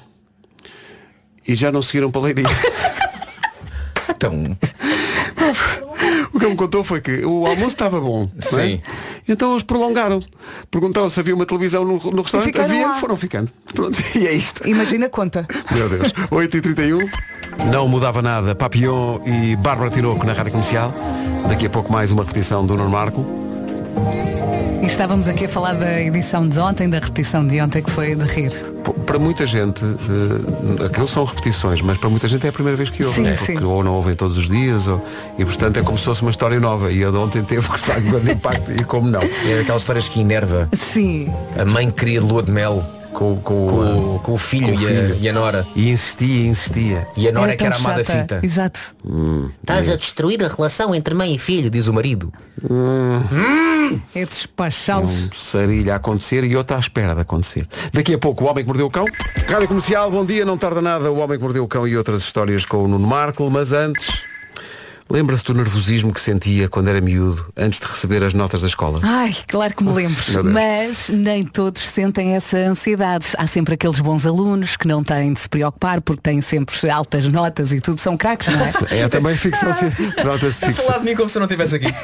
e já não seguiram para a Leiria. Então, O que ele me contou foi que o almoço estava bom. Sim. Não é? Então eles prolongaram. Perguntaram se havia uma televisão no, no restaurante. Havia, lá. Foram ficando. Pronto, e é isto. Imagina a conta. Meu Deus. oito e trinta e um. Não mudava nada. Papillon e Bárbara Tinoco na Rádio Comercial. Daqui a pouco mais uma repetição do Nuno Marco. E estávamos aqui a falar da edição de ontem, da repetição de ontem, que foi de rir. Para muita gente, uh, aquilo são repetições, mas para muita gente é a primeira vez que ouvem. Sim, porque sim. ou não ouvem todos os dias, ou, e portanto é como se fosse uma história nova. E a de ontem teve que estar com grande impacto e como não. É daquelas histórias que enerva. Sim. A mãe queria de lua de mel. Com, com, com, o, com o filho, com o filho. E, a, e a nora. E insistia, insistia. E a nora é que era amada fita. Exato. Hum, Estás é. a destruir a relação entre mãe e filho, diz o marido. Hum. Hum. É despachá-los. Um sarilho a acontecer e outra à espera de acontecer. Daqui a pouco o Homem que Mordeu o Cão. Rádio Comercial, bom dia, não tarda nada. O Homem que Mordeu o Cão e outras histórias com o Nuno Marco. Mas antes, lembra-se do nervosismo que sentia quando era miúdo, antes de receber as notas da escola? Ai, claro que me lembro. Mas nem todos sentem essa ansiedade. Há sempre aqueles bons alunos que não têm de se preocupar porque têm sempre altas notas e tudo são craques, não é? É também ficção. Notas de ficção. A falar de mim como se eu não estivesse aqui.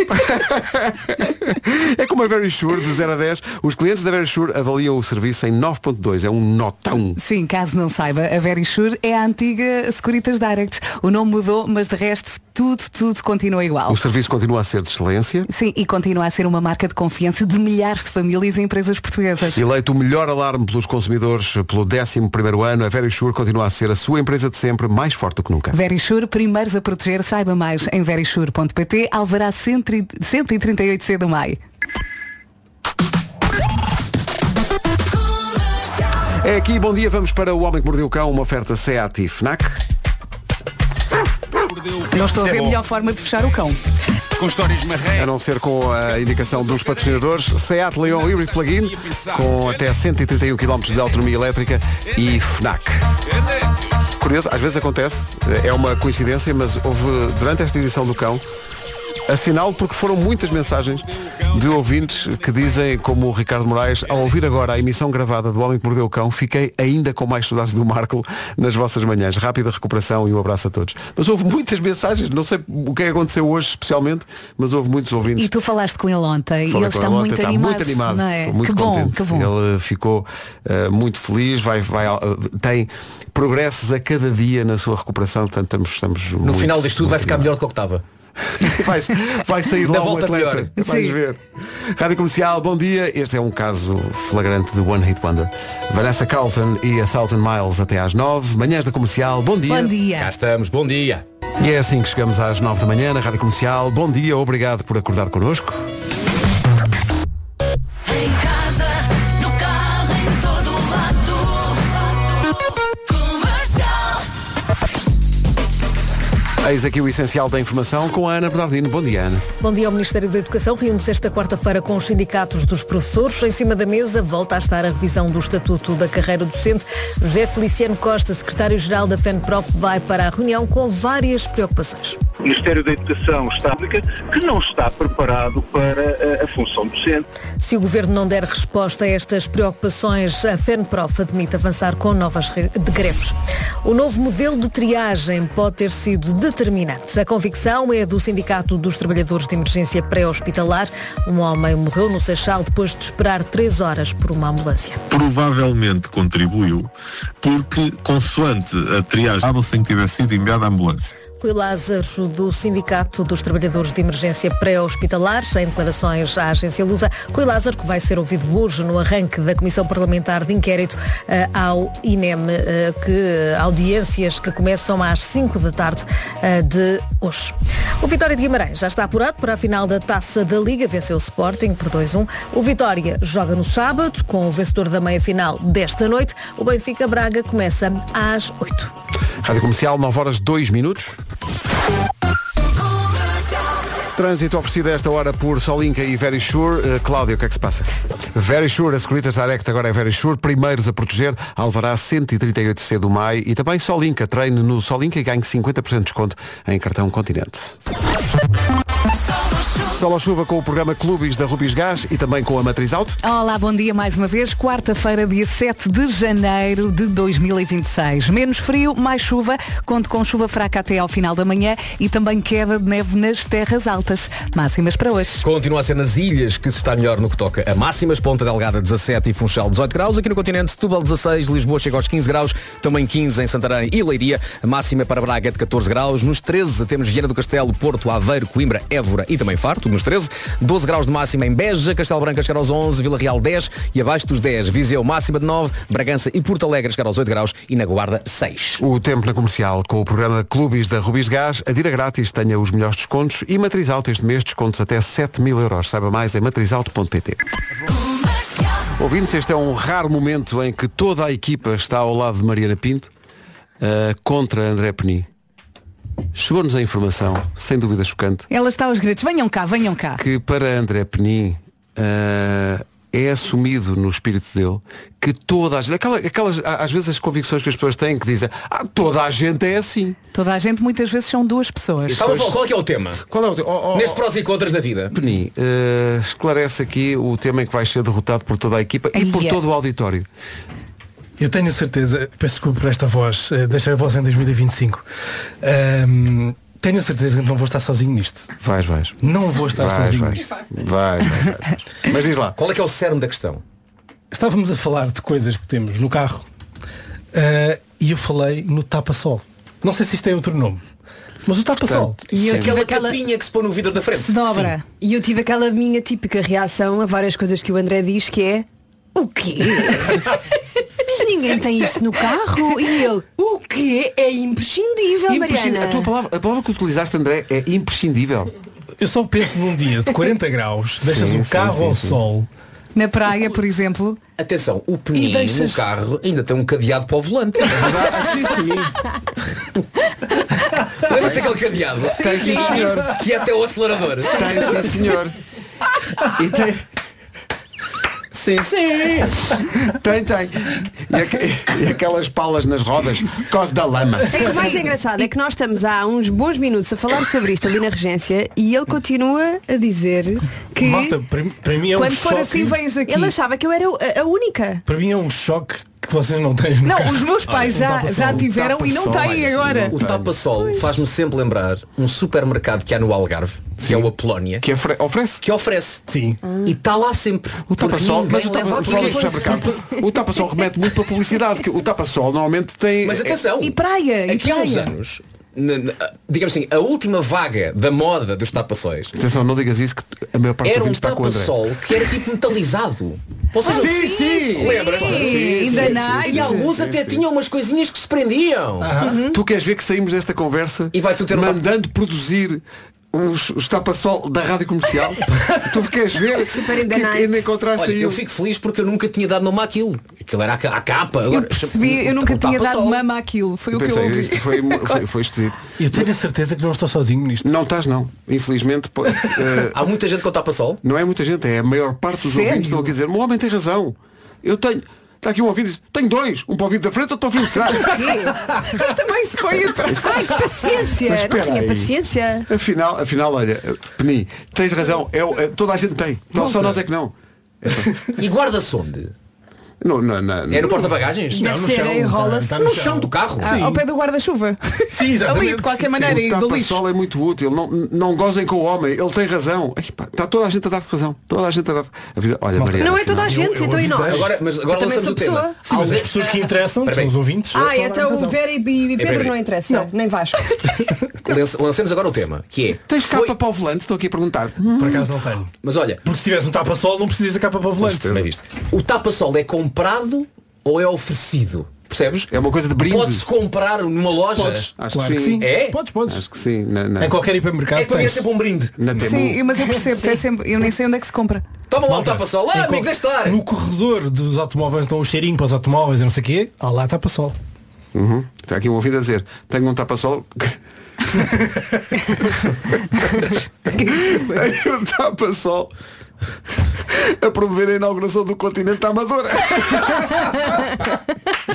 É como a Very Sure, de zero a dez. Os clientes da Very Sure avaliam o serviço em nove ponto dois. É um notão. Sim, caso não saiba, a Very Sure é a antiga Securitas Direct. O nome mudou, mas de resto tudo, tudo continua igual. O serviço continua a ser de excelência. Sim, e continua a ser uma marca de confiança de milhares de famílias e empresas portuguesas. Eleito o melhor alarme pelos consumidores pelo décimo primeiro ano, a Very Sure continua a ser a sua empresa de sempre, mais forte do que nunca. Very Sure, primeiros a proteger, saiba mais em verisure ponto pt, Alvará cento e trinta e oito C do Maio. É aqui, bom dia, vamos para o Homem que Mordeu o Cão, uma oferta SEAT e FNAC. Não estou a ver a melhor forma de fechar o cão. Com histórias marreiras. A não ser com a indicação dos patrocinadores SEAT Leon Hybrid Plug-in, com até cento e trinta e um quilómetros de autonomia elétrica, e FNAC. Curioso, às vezes acontece, é uma coincidência, mas houve, durante esta edição do Cão, assinalo porque foram muitas mensagens de ouvintes que dizem, como o Ricardo Moraes, ao ouvir agora a emissão gravada do Homem que Mordeu o Cão, fiquei ainda com mais saudades do Marco nas vossas manhãs. Rápida recuperação e um abraço a todos. Mas houve muitas mensagens, não sei o que é que aconteceu hoje especialmente, mas houve muitos ouvintes. E tu falaste com ele ontem. Falei e ele está, ele muito, está animado, muito animado. Não é? Estou muito que contente. Bom, que bom. Ele ficou uh, muito feliz, vai, vai, uh, tem progressos a cada dia na sua recuperação, portanto estamos, estamos no muito, final disto tudo vai ficar melhor do que o que estava. vai, vai sair lá um atleta. Melhor. Vais Sim. ver. Rádio Comercial, bom dia. Este é um caso flagrante de One Hit Wonder. Vanessa Carlton e A Thousand Miles até às nove. Manhãs da Comercial, bom dia. Bom dia. Cá estamos, bom dia. E é assim que chegamos às nove da manhã na Rádio Comercial. Bom dia, obrigado por acordar connosco. Em casa, no carro, em todo lado. Comercial. Eis aqui o essencial da informação com a Ana Bernardino. Bom dia, Ana. Bom dia. O Ministério da Educação reúne-se esta quarta-feira com os sindicatos dos professores. Em cima da mesa volta a estar a revisão do Estatuto da Carreira Docente. José Feliciano Costa, secretário-geral da FENPROF, vai para a reunião com várias preocupações. O Ministério da Educação está que não está preparado para a, a função docente. Se o Governo não der resposta a estas preocupações, a FENPROF admite avançar com novas re- de greves. O novo modelo de triagem pode ter sido determinante. A convicção é do Sindicato dos Trabalhadores de Emergência Pré-Hospitalar. Um homem morreu no Seixal depois de esperar três horas por uma ambulância. Provavelmente contribuiu porque, consoante a triagem, sem que tivesse sido enviada a ambulância. Rui Lázaro, do Sindicato dos Trabalhadores de Emergência Pré-Hospitalar, em declarações à agência Lusa. Rui Lázaro, que vai ser ouvido hoje no arranque da Comissão Parlamentar de Inquérito uh, ao I N E M, uh, que audiências que começam às cinco da tarde uh, de hoje. O Vitória de Guimarães já está apurado para a final da Taça da Liga, venceu o Sporting por dois a um. O Vitória joga no sábado, com o vencedor da meia-final desta noite. O Benfica Braga começa às oito. Rádio Comercial, nove horas dois minutos. Trânsito oferecido a esta hora por Solinka e Very Sure. Uh, Cláudio, o que é que se passa? Very Sure, a Securitas Direct agora é Very Sure. Primeiros a proteger, Alvará cento e trinta e oito C do Maio. E também Solinka, treine no Solinka e ganhe cinquenta por cento de desconto em cartão Continente. Sol ou chuva com o programa Clubes da Rubis Gás e também com a Matriz Auto. Olá, bom dia mais uma vez. Quarta-feira, dia sete de janeiro de dois mil e vinte e seis. Menos frio, mais chuva. Conto com chuva fraca até ao final da manhã e também queda de neve nas terras altas. Máximas para hoje. Continua a ser nas ilhas que se está melhor no que toca a máximas. Ponta Delgada dezassete e Funchal dezoito graus. Aqui no continente Setúbal dezasseis, Lisboa chega aos quinze graus. Também quinze em Santarém e Leiria. A máxima para Braga é de catorze graus. Nos treze temos Viana do Castelo, Porto, Aveiro, Coimbra, Évora e também Faro, tudo nos treze. doze graus de máxima em Beja, Castelo Branco a chegar aos onze, Vila Real dez e abaixo dos dez, Viseu máxima de nove, Bragança e Porto Alegre a chegar aos oito graus e na Guarda seis. O tempo na comercial com o programa Clubes da Rubis Gás, adira grátis, tenha os melhores descontos e Matriz Auto este mês, descontos até sete mil euros. Saiba mais em matriz auto ponto pt. Ouvintes, este é um raro momento em que toda a equipa está ao lado de Mariana Pinto uh, contra André Peni. Chegou-nos a informação, sem dúvida chocante, Ela está aos gritos. Venham cá, venham cá. que para André Peni uh, é assumido no espírito dele que toda a gente, aquelas, aquelas, às vezes as convicções que as pessoas têm que dizem, ah, toda a gente é assim. Toda a gente muitas vezes são duas pessoas. Estava a falar, qual é que é o tema? Qual é o tema? Oh, oh, Neste prós e contras da vida. Peni, uh, esclarece aqui o tema em que vais ser derrotado por toda a equipa e por todo o auditório. Eu tenho a certeza, peço desculpa por esta voz, uh, deixei a voz em dois mil e vinte e cinco. Um, tenho a certeza que não vou estar sozinho nisto. Vais, vais. Não vou estar Vais, sozinho vais. nisto. Vai, vai, vai. Mas diz lá. Qual é que é o cerne da questão? Estávamos a falar de coisas que temos no carro uh, e eu falei no tapa-sol. Não sei se isto tem outro nome, mas o tapa-sol. E eu tive Aquela aquela capinha que se põe no vidro da frente. Se dobra. E eu tive aquela minha típica reação a várias coisas que o André diz, que é: o quê? Mas ninguém tem isso no carro. E ele: o quê? É imprescindível, Imprescindível. Mariana. A tua palavra, a palavra que utilizaste, André, é imprescindível. Eu só penso num dia de quarenta graus, deixas Sim, o sim, carro sim, ao sim. sol. Na praia, por exemplo. Atenção, o Peni E deixas- no carro ainda tem um cadeado para o volante. Ah, sim, sim. Lembra-se aquele cadeado? Tem, sim, senhor. Que é até o acelerador. Tem, sim, senhor. E tem. Sim, sim. Tem, tem. E, aqu- e aquelas palas nas rodas, por causa da lama. É que o mais engraçado é que nós estamos há uns bons minutos a falar sobre isto ali na Regência e ele continua a dizer que Malta, para, para mim é um Quando for choque. assim, vens aqui. ele achava que eu era a, a única. Para mim é um choque que vocês não têm no Não, carro. os meus pais Ah, um já, tapa-sol. já tiveram e não tapa-sol, têm olha, agora. O tapa-sol faz-me sempre lembrar um supermercado que há no Algarve, que é o Apolónia, Que ofre- oferece. que oferece. Sim. E está lá sempre. O tapa-sol, Porque mas o ninguém leva tapa-sol, a deixa-me explicar. O tapa-sol remete muito para a publicidade, que o tapa-sol normalmente tem. Mas atenção, E praia, e aqui há uns praia. anos, na- na- digamos assim, a última vaga da moda dos tapa-sóis Atenção, não digas isso que a maior parte era do um vídeo está com o André. tapa-sol que era tipo metalizado. Vocês Ah, não- sim, sim. Lembras-te? Sim, ainda sim, nice. sim, E alguns sim, até sim. tinham umas coisinhas que se prendiam. Tu queres ver que saímos desta conversa E vai tu ter um mandando produzir os, os tapa-sol da rádio comercial? Tu queres ver Super in the que, night. que ainda encontraste Olha, aí eu um- fico feliz porque eu nunca tinha dado nome àquilo. Aquilo era a, ca- a capa. Eu Agora, percebi, eu um nunca tinha dado tapa-sol. mama àquilo. Foi o que eu Pensei, ouvi. isto foi, foi, foi esquisito. Eu tenho a certeza que não estou sozinho nisto. Não estás não. Infelizmente, pô, eh, Há muita gente com tapa-sol. não é muita gente, é a maior parte dos Sério? ouvintes estão aqui a dizer, o homem tem razão. Eu tenho. Está aqui um ouvido e diz, tenho dois, um para o ouvido da frente, outro para o ouvido de trás. Mas também se foi atrás. Ai, que paciência. Mas Não espera tinha aí. paciência. Afinal, afinal, olha, Peni, tens razão, é, o- é- toda a gente tem. Não, só nós é que não. E guarda-se onde? Não, não, não, É no porta-bagagens? Deve no ser, chão, enrola-se. tá No chão do carro? Ah, ao pé do guarda-chuva. Sim, exatamente. Ali, de qualquer Sim, maneira, O e do lixo. tapa-sol é muito útil. Não, não gozem com o homem. Ele tem razão. Ei, pá, está toda a gente a dar-te razão. Toda a gente a dar Avisa- Olha, Maria. Não é toda a eu- gente, eu então e nós? avisei. Agora, mas agora Eu também lançamos sou o tema. pessoa. Sim, mas as Alguém- pessoas que interessam, Espera são bem. os ouvintes. Ah, eles estão a dar então o razão. Vera e e Pedro peraí. não interessa. Nem Vasco. Lance- Lancemos agora o tema, que é. Tens foi- capa para o volante? Estou aqui a perguntar. Por acaso não tenho. Mas olha, Porque se tivesse um tapa-sol não precisas da capa para o volante. bem visto. O tapa-sol é comprado ou é oferecido? Percebes? É uma coisa de brinde. Pode-se comprar numa loja? Podes. Acho Claro que sim. É? Podes, podes. Acho que sim. Na, na, Em qualquer hipermercado É que para mim é tens. sempre um brinde. na Temu. Sim, mas eu percebo, é sempre, eu nem sei onde é que se compra. Toma lá um Malta, tapa-sol. em Ah, qual- amigo, deixa estar. No corredor dos automóveis dão o cheirinho para os automóveis e não sei o quê. Ah lá tapa-sol. Uhum. Está aqui um ouvido a dizer, tenho um tapa-sol. Tenho um tapa-sol a promover a inauguração do continente da Amadora.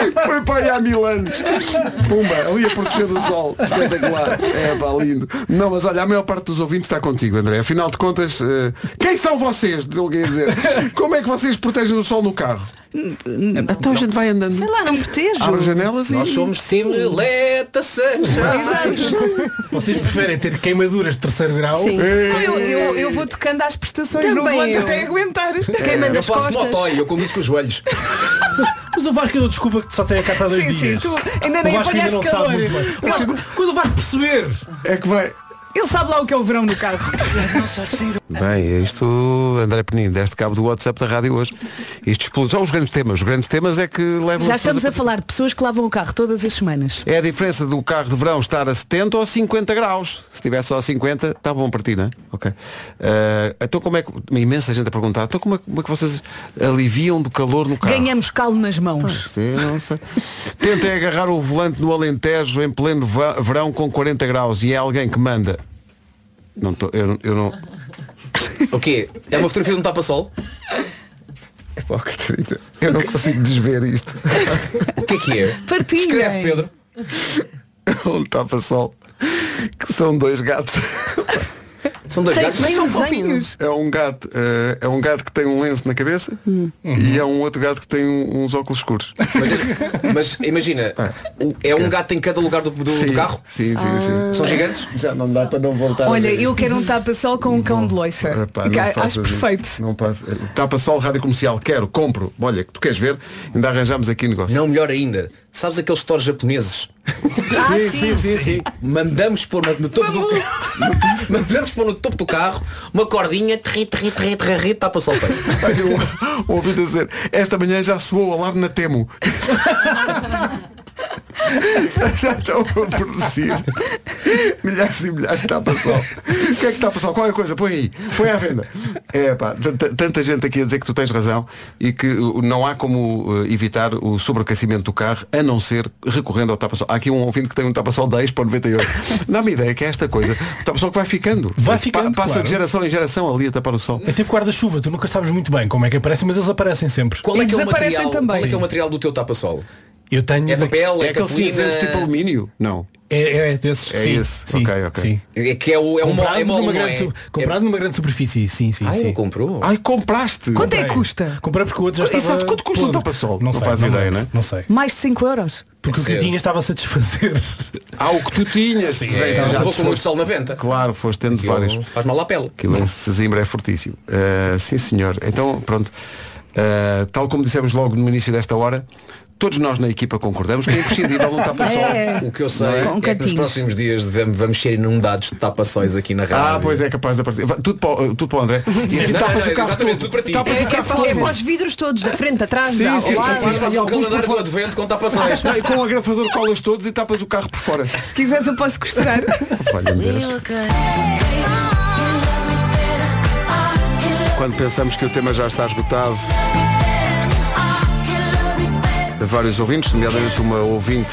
Foi para aí há mil anos. Pumba, ali a proteger do sol. Espetacular. É pá, lindo. Não, mas olha, a maior parte dos ouvintes está contigo, André. Afinal de contas, uh, quem são vocês? Não quer dizer. Como é que vocês protegem do sol no carro? Então a gente vai andando. Sei lá, não protejo. Abre janelas e... Nós somos time Let the sunshine. Vocês preferem ter queimaduras de terceiro grau? Sim. Eu, eu, eu vou tocando às prestações no volante até aguentar. Queimando Eu as faço costas. motói, eu conduzo com os joelhos. Mas o Vasco não desculpa que só tem a cá há dois Sim, dias. sim, tu ainda nem o Vasco ainda não apanhaste sabe calor. muito bem. O Vasco, quando vai perceber? É que vai. Ele sabe lá o que é o verão no carro. Bem, isto, André Penin, deste cabo do WhatsApp da rádio hoje. Isto explode. Só os grandes temas. Os grandes temas é que levam... Já as pessoas estamos a falar de pessoas que lavam o carro todas as semanas. É a diferença do carro de verão estar a setenta ou cinquenta graus. Se estiver só a cinquenta, está bom para ti, não é? Ok. Uh, então como é que... Uma imensa gente a perguntar. Então como é, como é que vocês aliviam do calor no carro? Ganhamos calo nas mãos. Sim, não sei. Tentem agarrar o volante no Alentejo em pleno va- verão com quarenta graus e é alguém que manda. Não tô, eu, eu não. O quê? É uma fotografia de um tapa-sol? Pô, Catarina, eu não consigo desver isto. O que é que é? Partilhem. Escreve, Pedro. Um tapa-sol. Que são dois gatos. São dois Tem- gatos. tem um São fofinhos. É um gato, uh, é um gato que tem um lenço na cabeça Hum. e é um outro gato que tem um- uns óculos escuros. Mas, mas imagina, é um gato em cada lugar do, do- do Sim, carro? Sim, sim, sim. São gigantes? Já não dá para não voltar. Olha, a ver eu isto. quero um tapa-sol com um cão de loiça. Epá, Que não Acho faças isso. perfeito. Não passa. Tapa-sol, rádio comercial, quero, compro. Olha, que tu queres ver? Ainda arranjamos aqui negócio. Não, melhor ainda. Sabes aqueles stores japoneses? Ah, sim, sim, sim, sim. Mandamos pôr no, no topo do Mandamos pôr no topo do carro uma cordinha, terri, terri, terri, terri, tapa-sol feito. Olha, eu ouvi dizer, esta manhã já soou o alarme na Temo. Já estão a produzir milhares e milhares de tapa-sol. O que é que está a passar? Qualquer coisa, põe aí, põe à venda. É pá, tanta, tanta gente aqui a dizer que tu tens razão e que uh, não há como uh, evitar o sobreaquecimento do carro a não ser recorrendo ao tapa-sol. Há aqui um ouvinte que tem um tapa-sol da Expo noventa e oito. Dá-me ideia que é esta coisa. O tapa-sol que vai ficando. Vai ficando, Pa- Passa claro. de geração em geração ali a tapar o sol. É tipo guarda-chuva, tu nunca sabes muito bem como é que aparecem, mas eles aparecem sempre. Qual é E que é o desaparecem material? também. Qual é que é o material do teu tapa-sol? Eu tenho É papel, é, É aquele cartolina? cinzento tipo alumínio? Não. É, é desses. É sim, esse. sim, Ok, ok. sim. É que é, o, é um mo- Comprado, é mole, numa não grande, é? su- comprado numa grande superfície, sim, sim, Ah, sim. não comprou? Ai, compraste! Quanto é que Comprei. custa? Comprei porque o outro já E estava sabe quanto custa um podre. tapa-sol? Não, Não sei, faz não ideia, lembro, né? Não sei. Mais de cinco euros. Porque o que eu ser. tinha estava a satisfazer. Ah, o que tu tinhas. Sim, Bem, é, tu Já já vou te com muito foste- sol na venta. Claro, foste tendo Aquilo vários. Faz mal à pele. Aquilo em Sesimbra é fortíssimo. Uh, sim, senhor. Então, pronto. Uh, tal como dissemos logo no início desta hora, todos nós na equipa concordamos que é imprescindível um tapa-sol. É. O que eu sei Com é que nos catinhos. próximos dias vamos, vamos ser inundados de tapa-sóis aqui na rádio. Ah, pois é capaz de aparecer. Va- Tudo para, o- tudo para o André. E assim Não, tapas não, o carro exatamente, todo. tudo para ti. Tapas É, o é, carro para, é todo. para os vidros todos, da frente, atrás, Sim, ao sim, lado. sim, Faz sim. um alguns calendário por do advento com tapa-sóis. Não, e com o agrafador colas todos e tapas o carro por fora. Se quiseres eu posso costurar. Valha-me Deus. Quando pensamos que o tema já está esgotado, vários ouvintes, nomeadamente uma ouvinte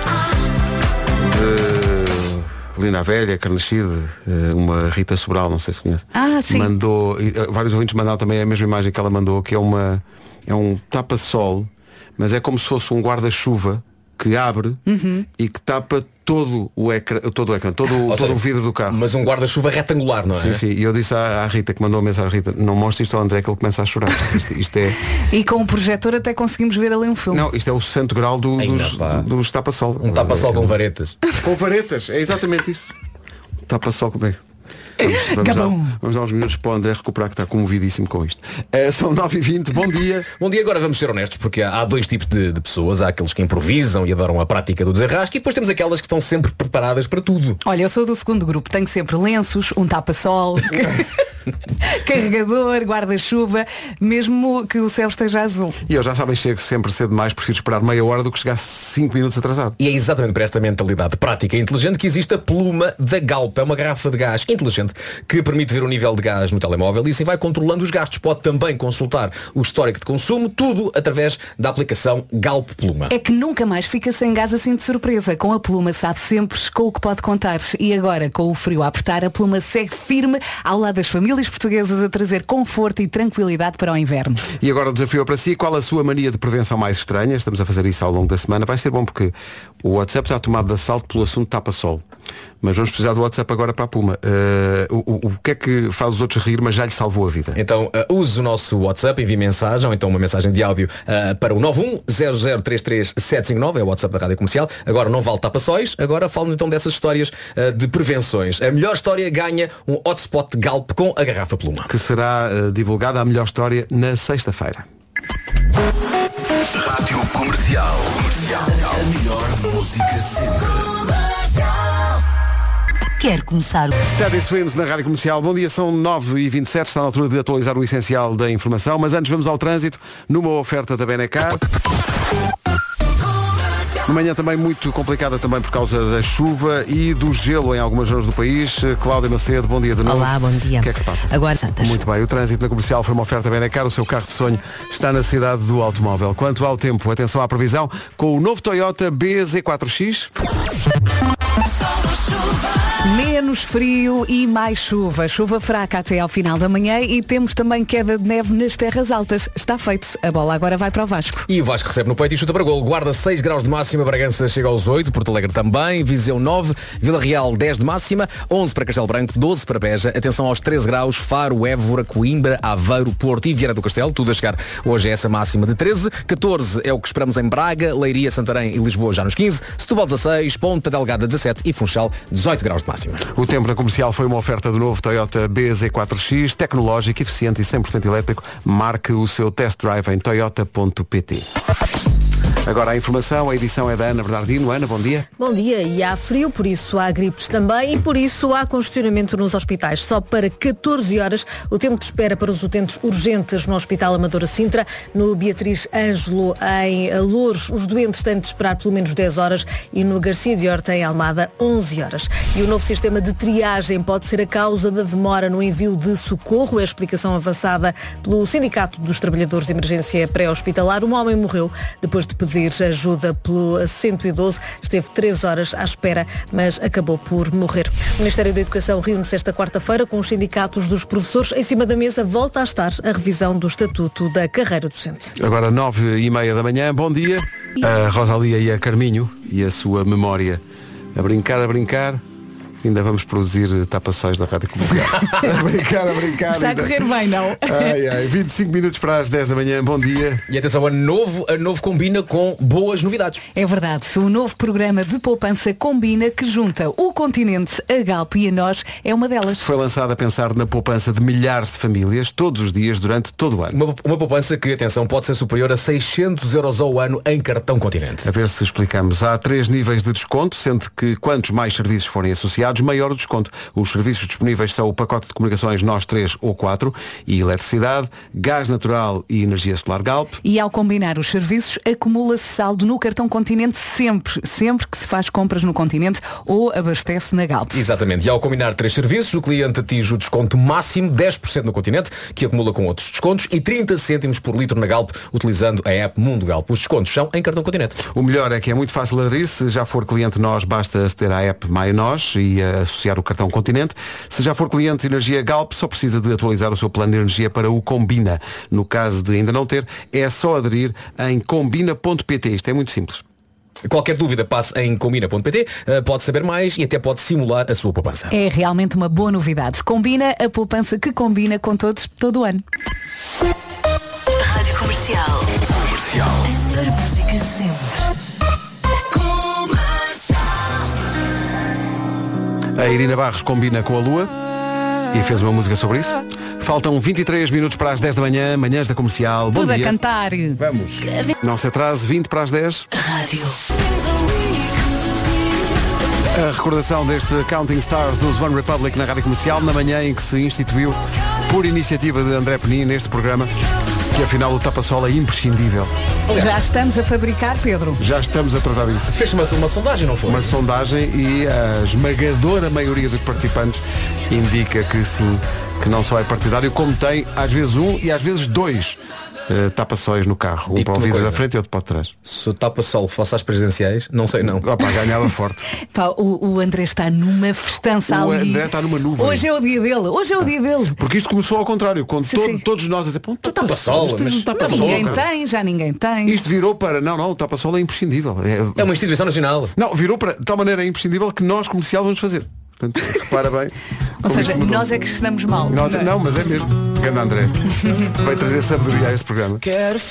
de Lina Velha, Carnachide, uma Rita Sobral, não sei se conhece. Ah, sim. Mandou, e, uh, vários ouvintes mandaram também a mesma imagem que ela mandou, que é uma é um tapa-sol, mas é como se fosse um guarda-chuva que abre Uhum. e que tapa todo o ecrã, todo o ecrã, todo, o- Ou todo seja, o vidro do carro. Mas um guarda-chuva retangular, não é? Sim, sim. E eu disse à, à Rita, que mandou a mensagem à Rita, não mostre isto ao André que ele começa a chorar. Isto, isto é. E com o projetor até conseguimos ver ali um filme. Não, isto é o santo grau do, Ainda dos, pá. dos tapa-sol. Um tapa-sol com varetas. Com varetas, é exatamente isso. Tapa-sol como é. Vamos, vamos, Gabão. dar, vamos dar uns minutos para o André recuperar, que está comovidíssimo com isto. Eh, são nove e vinte, bom dia. Bom dia, agora vamos ser honestos, porque há há dois tipos de, de pessoas. Há aqueles que improvisam e adoram a prática do desenrasque, e depois temos aquelas que estão sempre preparadas para tudo. Olha, eu sou do segundo grupo. Tenho sempre lenços, um tapa-sol, carregador, guarda-chuva, mesmo que o céu esteja azul. E eu já sabem, chego sempre cedo demais, prefiro esperar meia hora do que chegar cinco minutos atrasado. E é exatamente para esta mentalidade prática e inteligente que existe a pluma da Galp. É uma garrafa de gás inteligente que permite ver o nível de gás no telemóvel e assim vai controlando os gastos. Pode também consultar o histórico de consumo, tudo através da aplicação Galp Pluma. É que nunca mais fica sem gás assim de surpresa. Com a pluma sabe sempre com o que pode contar. E agora, com o frio a apertar, a pluma segue firme ao lado das famílias famílias portuguesas a trazer conforto e tranquilidade para o inverno. E agora o desafio é para si. Qual a sua mania de prevenção mais estranha? Estamos a fazer isso ao longo da semana. Vai ser bom porque o WhatsApp está tomado de assalto pelo assunto tapa-sol. Mas vamos precisar do WhatsApp agora para a Puma. Uh, o, o, o que é que faz os outros rir, mas já lhe salvou a vida? Então uh, use o nosso WhatsApp, envie mensagem ou então uma mensagem de áudio uh, para o nove um zero zero três três sete cinco nove, é o WhatsApp da Rádio Comercial. Agora não vale tapa-sóis, agora falamos então dessas histórias uh, de prevenções. A melhor história ganha um hotspot Galp com a garrafa Pluma. Que será uh, divulgada a melhor história na sexta-feira. Rádio Comercial. Comercial. A melhor música sempre. Quer começar o... Teddy Swims na Rádio Comercial. Bom dia, são nove e vinte e sete. Está na altura de atualizar o essencial da informação. Mas antes vamos ao trânsito numa oferta da Benecar. Uma manhã também muito complicada também por causa da chuva e do gelo em algumas zonas do país. Cláudia Macedo, bom dia de novo. Olá, bom dia. O que é que se passa? Agora Santas. Muito bem, o trânsito na Comercial foi uma oferta Benecar. O seu carro de sonho está na cidade do automóvel. Quanto ao tempo, atenção à previsão com o novo Toyota B Z quatro X. Menos frio e mais chuva. Chuva fraca até ao final da manhã e temos também queda de neve nas terras altas. Está feito. A bola agora vai para o Vasco. E o Vasco recebe no peito e chuta para golo. Guarda seis graus de máxima, Bragança chega aos oito, Porto Alegre também, Viseu nove, Vila Real dez de máxima, onze para Castelo Branco, doze para Beja, atenção aos treze graus, Faro, Évora, Coimbra, Aveiro, Porto e Viana do Castelo, tudo a chegar hoje a essa máxima de treze, catorze é o que esperamos em Braga, Leiria, Santarém e Lisboa já nos quinze, Setúbal dezasseis, Ponta Delgada dezassete e Funchal dezoito graus de máxima. O tempo na Comercial foi uma oferta do novo Toyota B Z quatro X, tecnológico, eficiente e cem por cento elétrico. Marque o seu test drive em toyota ponto pt. Agora a informação, a edição é da Ana Bernardino. Ana, bom dia. Bom dia, e há frio, por isso há gripes também e por isso há congestionamento nos hospitais. Só para catorze horas o tempo de espera para os utentes urgentes no Hospital Amadora Sintra, no Beatriz Ângelo em Louros, os doentes têm de esperar pelo menos dez horas e no Garcia de Horta em Almada onze horas. E o novo sistema de triagem pode ser a causa da demora no envio de socorro, é a explicação avançada pelo Sindicato dos Trabalhadores de Emergência Pré-Hospitalar. Um homem morreu depois de pedir ajuda pelo cento e doze, esteve três horas à espera, mas acabou por morrer. O Ministério da Educação reúne-se esta quarta-feira com os sindicatos dos professores. Em cima da mesa volta a estar a revisão do Estatuto da Carreira Docente. Agora nove e meia da manhã, bom dia. A Rosalia e a Carminho e a sua memória a brincar, a brincar. Ainda vamos produzir tapa-sóis da Rádio Comercial. A brincar, a brincar. Está ainda. a correr bem, não? Ai, ai, vinte e cinco minutos para as dez da manhã, bom dia. E atenção, ano novo, ano novo combina com boas novidades. É verdade, o novo programa de poupança Combina, que junta o continente, a Galp e a nós, é uma delas. Foi lançado a pensar na poupança de milhares de famílias, todos os dias, durante todo o ano. Uma, uma poupança que, atenção, pode ser superior a seiscentos euros ao ano em cartão continente. A ver se explicamos. Há três níveis de desconto, sendo que quantos mais serviços forem associados, maior o desconto. Os serviços disponíveis são o pacote de comunicações Nós três ou quatro e eletricidade, gás natural e energia solar Galp. E ao combinar os serviços, acumula-se saldo no cartão Continente sempre, sempre que se faz compras no Continente ou abastece na Galp. Exatamente. E ao combinar três serviços, o cliente atinge o desconto máximo dez por cento no Continente, que acumula com outros descontos, e trinta cêntimos por litro na Galp, utilizando a app Mundo Galp. Os descontos são em cartão Continente. O melhor é que é muito fácil aderir. Se já for cliente Nós, basta aceder à app My Nós e associar o cartão Continente. Se já for cliente de energia Galp, só precisa de atualizar o seu plano de energia para o Combina. No caso de ainda não ter, é só aderir em combina ponto pt. Isto é muito simples. Qualquer dúvida, passe em combina ponto pt, pode saber mais e até pode simular a sua poupança. É realmente uma boa novidade. Combina, a poupança que combina com todos todo o ano. Rádio Comercial. Comercial. A melhor música sempre. A Irina Barros combina com a Lua e fez uma música sobre isso. Faltam vinte e três minutos para as dez da manhã, manhãs da Comercial. Bom Tudo dia. a cantar. Vamos. Não se atrase, vinte para as dez. Rádio. A recordação deste Counting Stars dos One Republic na Rádio Comercial, na manhã em que se instituiu, por iniciativa de André Penin, neste programa, que afinal o tapa-sol é imprescindível. Já estamos a fabricar, Pedro. Já estamos a tratar disso. Fez uma, uma sondagem, não foi? Uma sondagem e a esmagadora maioria dos participantes indica que sim, que não só é partidário, como tem às vezes um e às vezes dois uh, tapa-sóis no carro. Um Digo-te para o uma vidro coisa. da frente e outro para o de trás. Se o tapa-sol fosse às presidenciais, não sei não. Opa, ganhava forte. Pá, o, o André está numa festança O ali. André está numa nuvem. Hoje é o dia dele, hoje é o dia dele. Porque isto começou ao contrário, com Sim, todo- sim. todos nós a dizer, pô, Tapa-sol, tapa-sol, mas- um tapa-sol, Ninguém cara. tem, já ninguém tem. Isto virou para, não, não, o tapa-sol é imprescindível. É, É uma instituição nacional. Não, virou para, de tal maneira é imprescindível que nós comercial vamos fazer. Portanto, repara bem. Ou como seja, isto mudou. nós é que estamos mal. Nós- não, mas é mesmo. Grande André. Vai trazer sabedoria a este programa.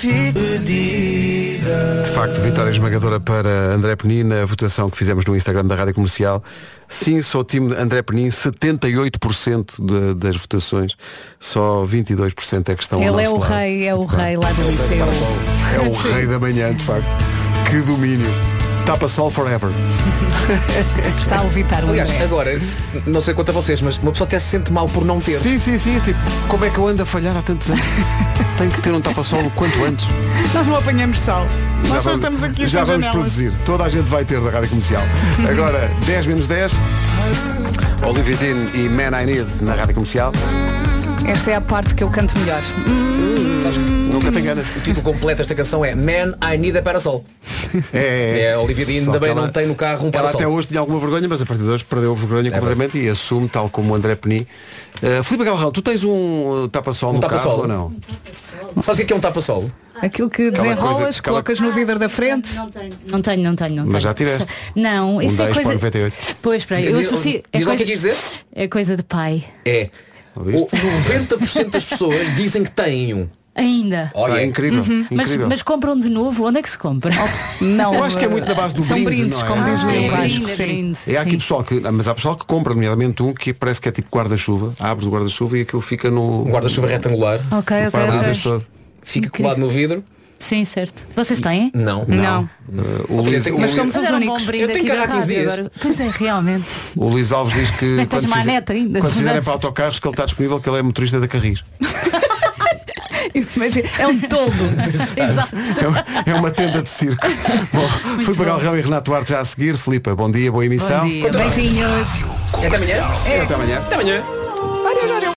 De facto, vitória esmagadora para André Penin na votação que fizemos no Instagram da Rádio Comercial. Sim, sou o time André Penin, setenta e oito por cento de, das votações, só vinte e dois por cento é que estão ao Ele é nosso o lado. rei, é o rei lá do liceu. É o rei da manhã, de facto. Que domínio. Tapa-sol forever. Está a levitar o Aliás, André. agora, não sei quanto a vocês, mas uma pessoa até se sente mal por não ter. Sim, sim, sim. Tipo, como é que eu ando a falhar há tantos anos? Tenho que ter um tapa-sol o quanto antes. Nós não apanhamos sol. Nós só estamos aqui já sem vamos janelas. produzir. Toda a gente vai ter da Rádio Comercial. Agora, dez menos dez. Olivia Dean e Man I Need na Rádio Comercial. Esta é a parte que eu canto melhor. Sabes que Nunca te enganas. o título completo desta canção é Man, I Need a Parasol. É, É, a Olivia Dean Só também que ela- não tem no carro um Ela parasol. até hoje tinha alguma vergonha, mas a partir de hoje perdeu a vergonha completamente e assume, tal como o André Penin. Uh, Filipe Galrão, tu tens um uh, tapa-sol Um no tapa-sol? carro ou não? Sabes o que é que é um tapa-sol? Aquilo que Aquela desenrolas, coisa- aquela- colocas no vidro da frente. Não tenho, não tenho, não tenho. Não Mas tenho. já tiveste. Não, Um isso é dez para coisa. noventa e oito. Pois, para eu Diz- associo. diz lá o que é coisa... que quis dizer? é coisa de pai. É. O noventa por cento das pessoas dizem que têm um. Ainda. Olha, Ah, é incrível, Uhum. Mas, incrível. mas compram de novo? Onde é que se compra? Não, Eu acho que é muito na base do são brinde, brindes, não é? como diz o Ah, é Vasco. brinde, é Sim. brinde, É aqui sim. pessoal que, mas há pessoal que compra, nomeadamente um que parece que é tipo guarda-chuva, abres o guarda-chuva e aquilo fica no um guarda-chuva retangular. Ok, ok, para-brisas ok. todo. Fica colado no vidro. Sim, certo. Vocês têm? Não. Não. Uh, o, Olha, Luís, tenho- o, Mas Luís- somos os Mas era um únicos. bom brinde Eu tenho aqui que da agarrar quinze rádio dias. agora. Pois é, realmente. o Luís Alves diz que Tens quando, uma fizer- neta ainda. quando fizerem para autocarros que ele está disponível, que ele é motorista da Carris. Imagina, é um toldo. Exato. É, um- é uma tenda de circo. Bom, Filipe Galrão e Renato Duarte já a seguir. Filipe, bom dia, boa emissão. Bom dia. Beijinhos. Até amanhã. Até amanhã. Até amanhã.